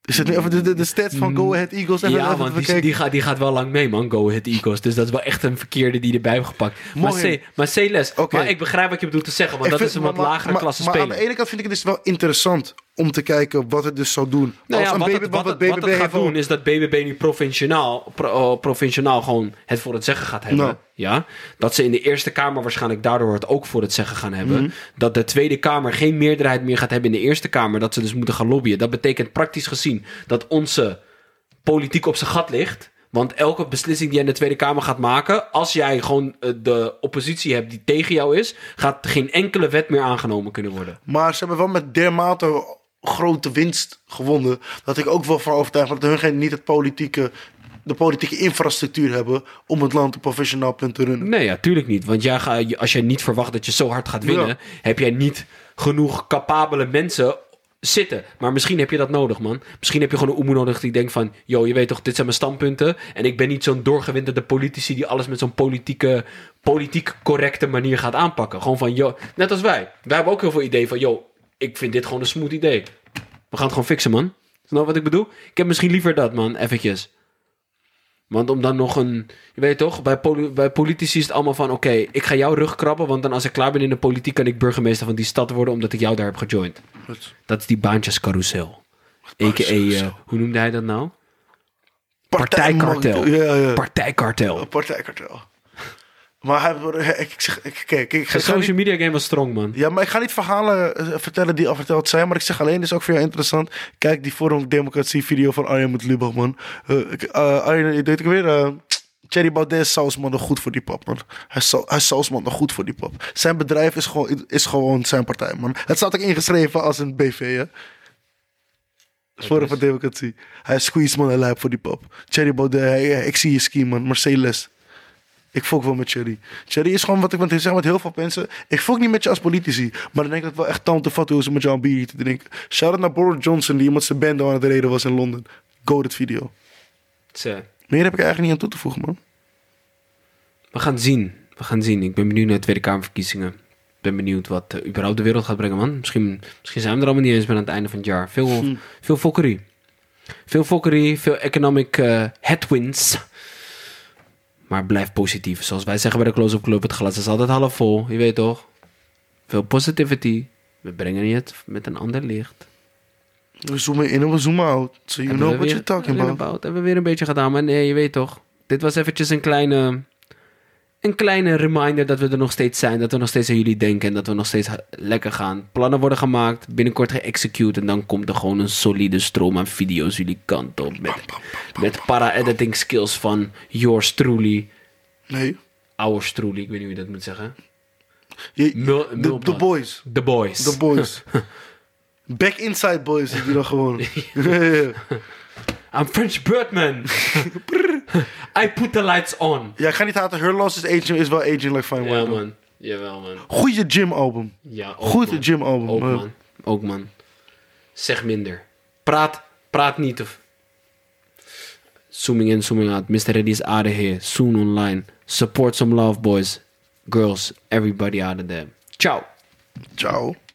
Is het nu even de, de, de stats van Go Ahead Eagles? Even, Ja, even want die, bekijken? die, gaat, die gaat wel lang mee, man. Go Ahead Eagles. Dus dat is wel echt een verkeerde die erbij heeft gepakt. Maar, Mooi. C, maar C-les. Oké. Maar ik begrijp wat je bedoelt te zeggen. Want Ik dat vind- is een maar- wat maar- lagere maar- klasse maar speler. aan de ene kant vind ik het dus wel interessant om te kijken wat het dus zou doen. Nou Als ja, een wat, baby, het, want wat, het het, wat B B B het gaat heeft wel- doen is dat B B B nu provinciaal, pro, uh, provinciaal gewoon het voor het zeggen gaat hebben. Nou. Ja? Dat ze in de Eerste Kamer waarschijnlijk daardoor het ook voor het zeggen gaan hebben. Mhm. Dat de Tweede Kamer geen meerderheid meer gaat hebben in de Eerste Kamer. Dat ze dus moeten gaan lobbyen. Dat betekent praktisch gezien dat onze politiek op zijn gat ligt. Want elke beslissing die je in de Tweede Kamer gaat maken, als jij gewoon uh, de oppositie hebt die tegen jou is, gaat geen enkele wet meer aangenomen kunnen worden. Maar ze hebben wel met dermate grote winst gewonnen. Dat ik ook wel van overtuigd ben dat hun geen, niet het politieke, de politieke infrastructuur hebben om het land op professioneel punt te runnen. Nee, ja, tuurlijk niet. Want jij ga, als jij niet verwacht dat je zo hard gaat winnen, Ja. heb jij niet genoeg capabele mensen zitten. Maar misschien heb je dat nodig, man. Misschien heb je gewoon een oemoe nodig die denkt van, yo, je weet toch, dit zijn mijn standpunten. En ik ben niet zo'n doorgewinterde politici die alles met zo'n politieke, politiek correcte manier gaat aanpakken. Gewoon van, yo, net als wij. Wij hebben ook heel veel ideeën van, yo, ik vind dit gewoon een smooth idee. We gaan het gewoon fixen, man. Snap je wat ik bedoel? Ik heb misschien liever dat, man, eventjes. Want om dan nog een... Je weet toch, bij, poli- bij politici is het allemaal van... Oké, ik ga jouw rug krabben, want dan als ik klaar ben in de politiek... kan ik burgemeester van die stad worden, omdat ik jou daar heb gejoind. Goed. Dat is die baantjescarousel. A K A, hoe noemde hij dat nou? Partijkartel. Ja, ja. Partijkartel. Partijkartel. Maar hij, ik, ik zeg, ik, kijk, ik, De ga social niet, media game was strong, man. ja, maar ik ga niet verhalen eh, vertellen die al verteld zijn. Maar ik zeg alleen, dit is ook voor jou interessant. Kijk die Forum Democratie video van Arjen met Lubach, man. Uh, ik- uh, Arjen, je deed ik weer... Uh, Thierry Baudet is sausman nog goed voor die pap, man. Hij is, hij is sausman nog goed voor die pap. Zijn bedrijf is gewoon, is gewoon zijn partij, man. Het staat ook ingeschreven als een B V, hè. Forum van Democratie. Hij is squeeze, man, en lijp voor die pap. Thierry Baudet, hij- ik zie je ski, man. Mercedes. Ik fok wel met Thierry. Thierry is gewoon wat ik want zeg met heel veel mensen. Ik fok niet met je als politici. Maar dan denk ik dat het wel echt tante vat hoe ze met jou een bier te drinken. Shout-out naar Boris Johnson, die iemand zijn band aan het reden was in Londen. Go dat video. Tja. Meer heb ik eigenlijk niet aan toe te voegen, man. We gaan zien. We gaan zien. Ik ben benieuwd naar de Tweede Kamerverkiezingen. Ik ben benieuwd wat uh, überhaupt de wereld gaat brengen, man. Misschien, misschien zijn we er allemaal niet eens meer aan het einde van het jaar. Veel, Hm. veel fokkerie. Veel fokkerie, veel economic uh, headwinds. Maar blijf positief. Zoals wij zeggen bij de Close-Up Club, het glas is altijd half vol. Je weet toch? Veel positivity. We brengen het met een ander licht. We zoomen in en we zoomen out. So you Hebben know we what weer- you're talking alleen about. Hebben we weer een beetje gedaan. Maar nee, je weet toch. Dit was eventjes een kleine... Een kleine reminder dat we er nog steeds zijn. Dat we nog steeds aan jullie denken. En dat we nog steeds ha- lekker gaan. Plannen worden gemaakt. Binnenkort geëxecute. En dan komt er gewoon een solide stroom aan video's jullie kant op. Met, met para-editing skills van yours truly. Nee. Ours truly. Ik weet niet hoe je dat moet zeggen. Je- Mul- de, Mulpad. de boys. The boys. De boys. Back inside boys is die dan gewoon. Ja, ja. I'm French Birdman. I put the lights on. Ja, ik ga niet haten. Her Loss is aging is wel aging like fine Ja, wine. man. Jawel, man. Goeie gym album. Ja, ook, Goed man. gym album. Ook, Ja. man. Ook, man. Zeg minder. Praat, praat niet. Of... Zooming in, zooming out. mister Reddy is out of here. Soon online. Support some love, boys. Girls. Everybody out of there. Ciao. Ciao.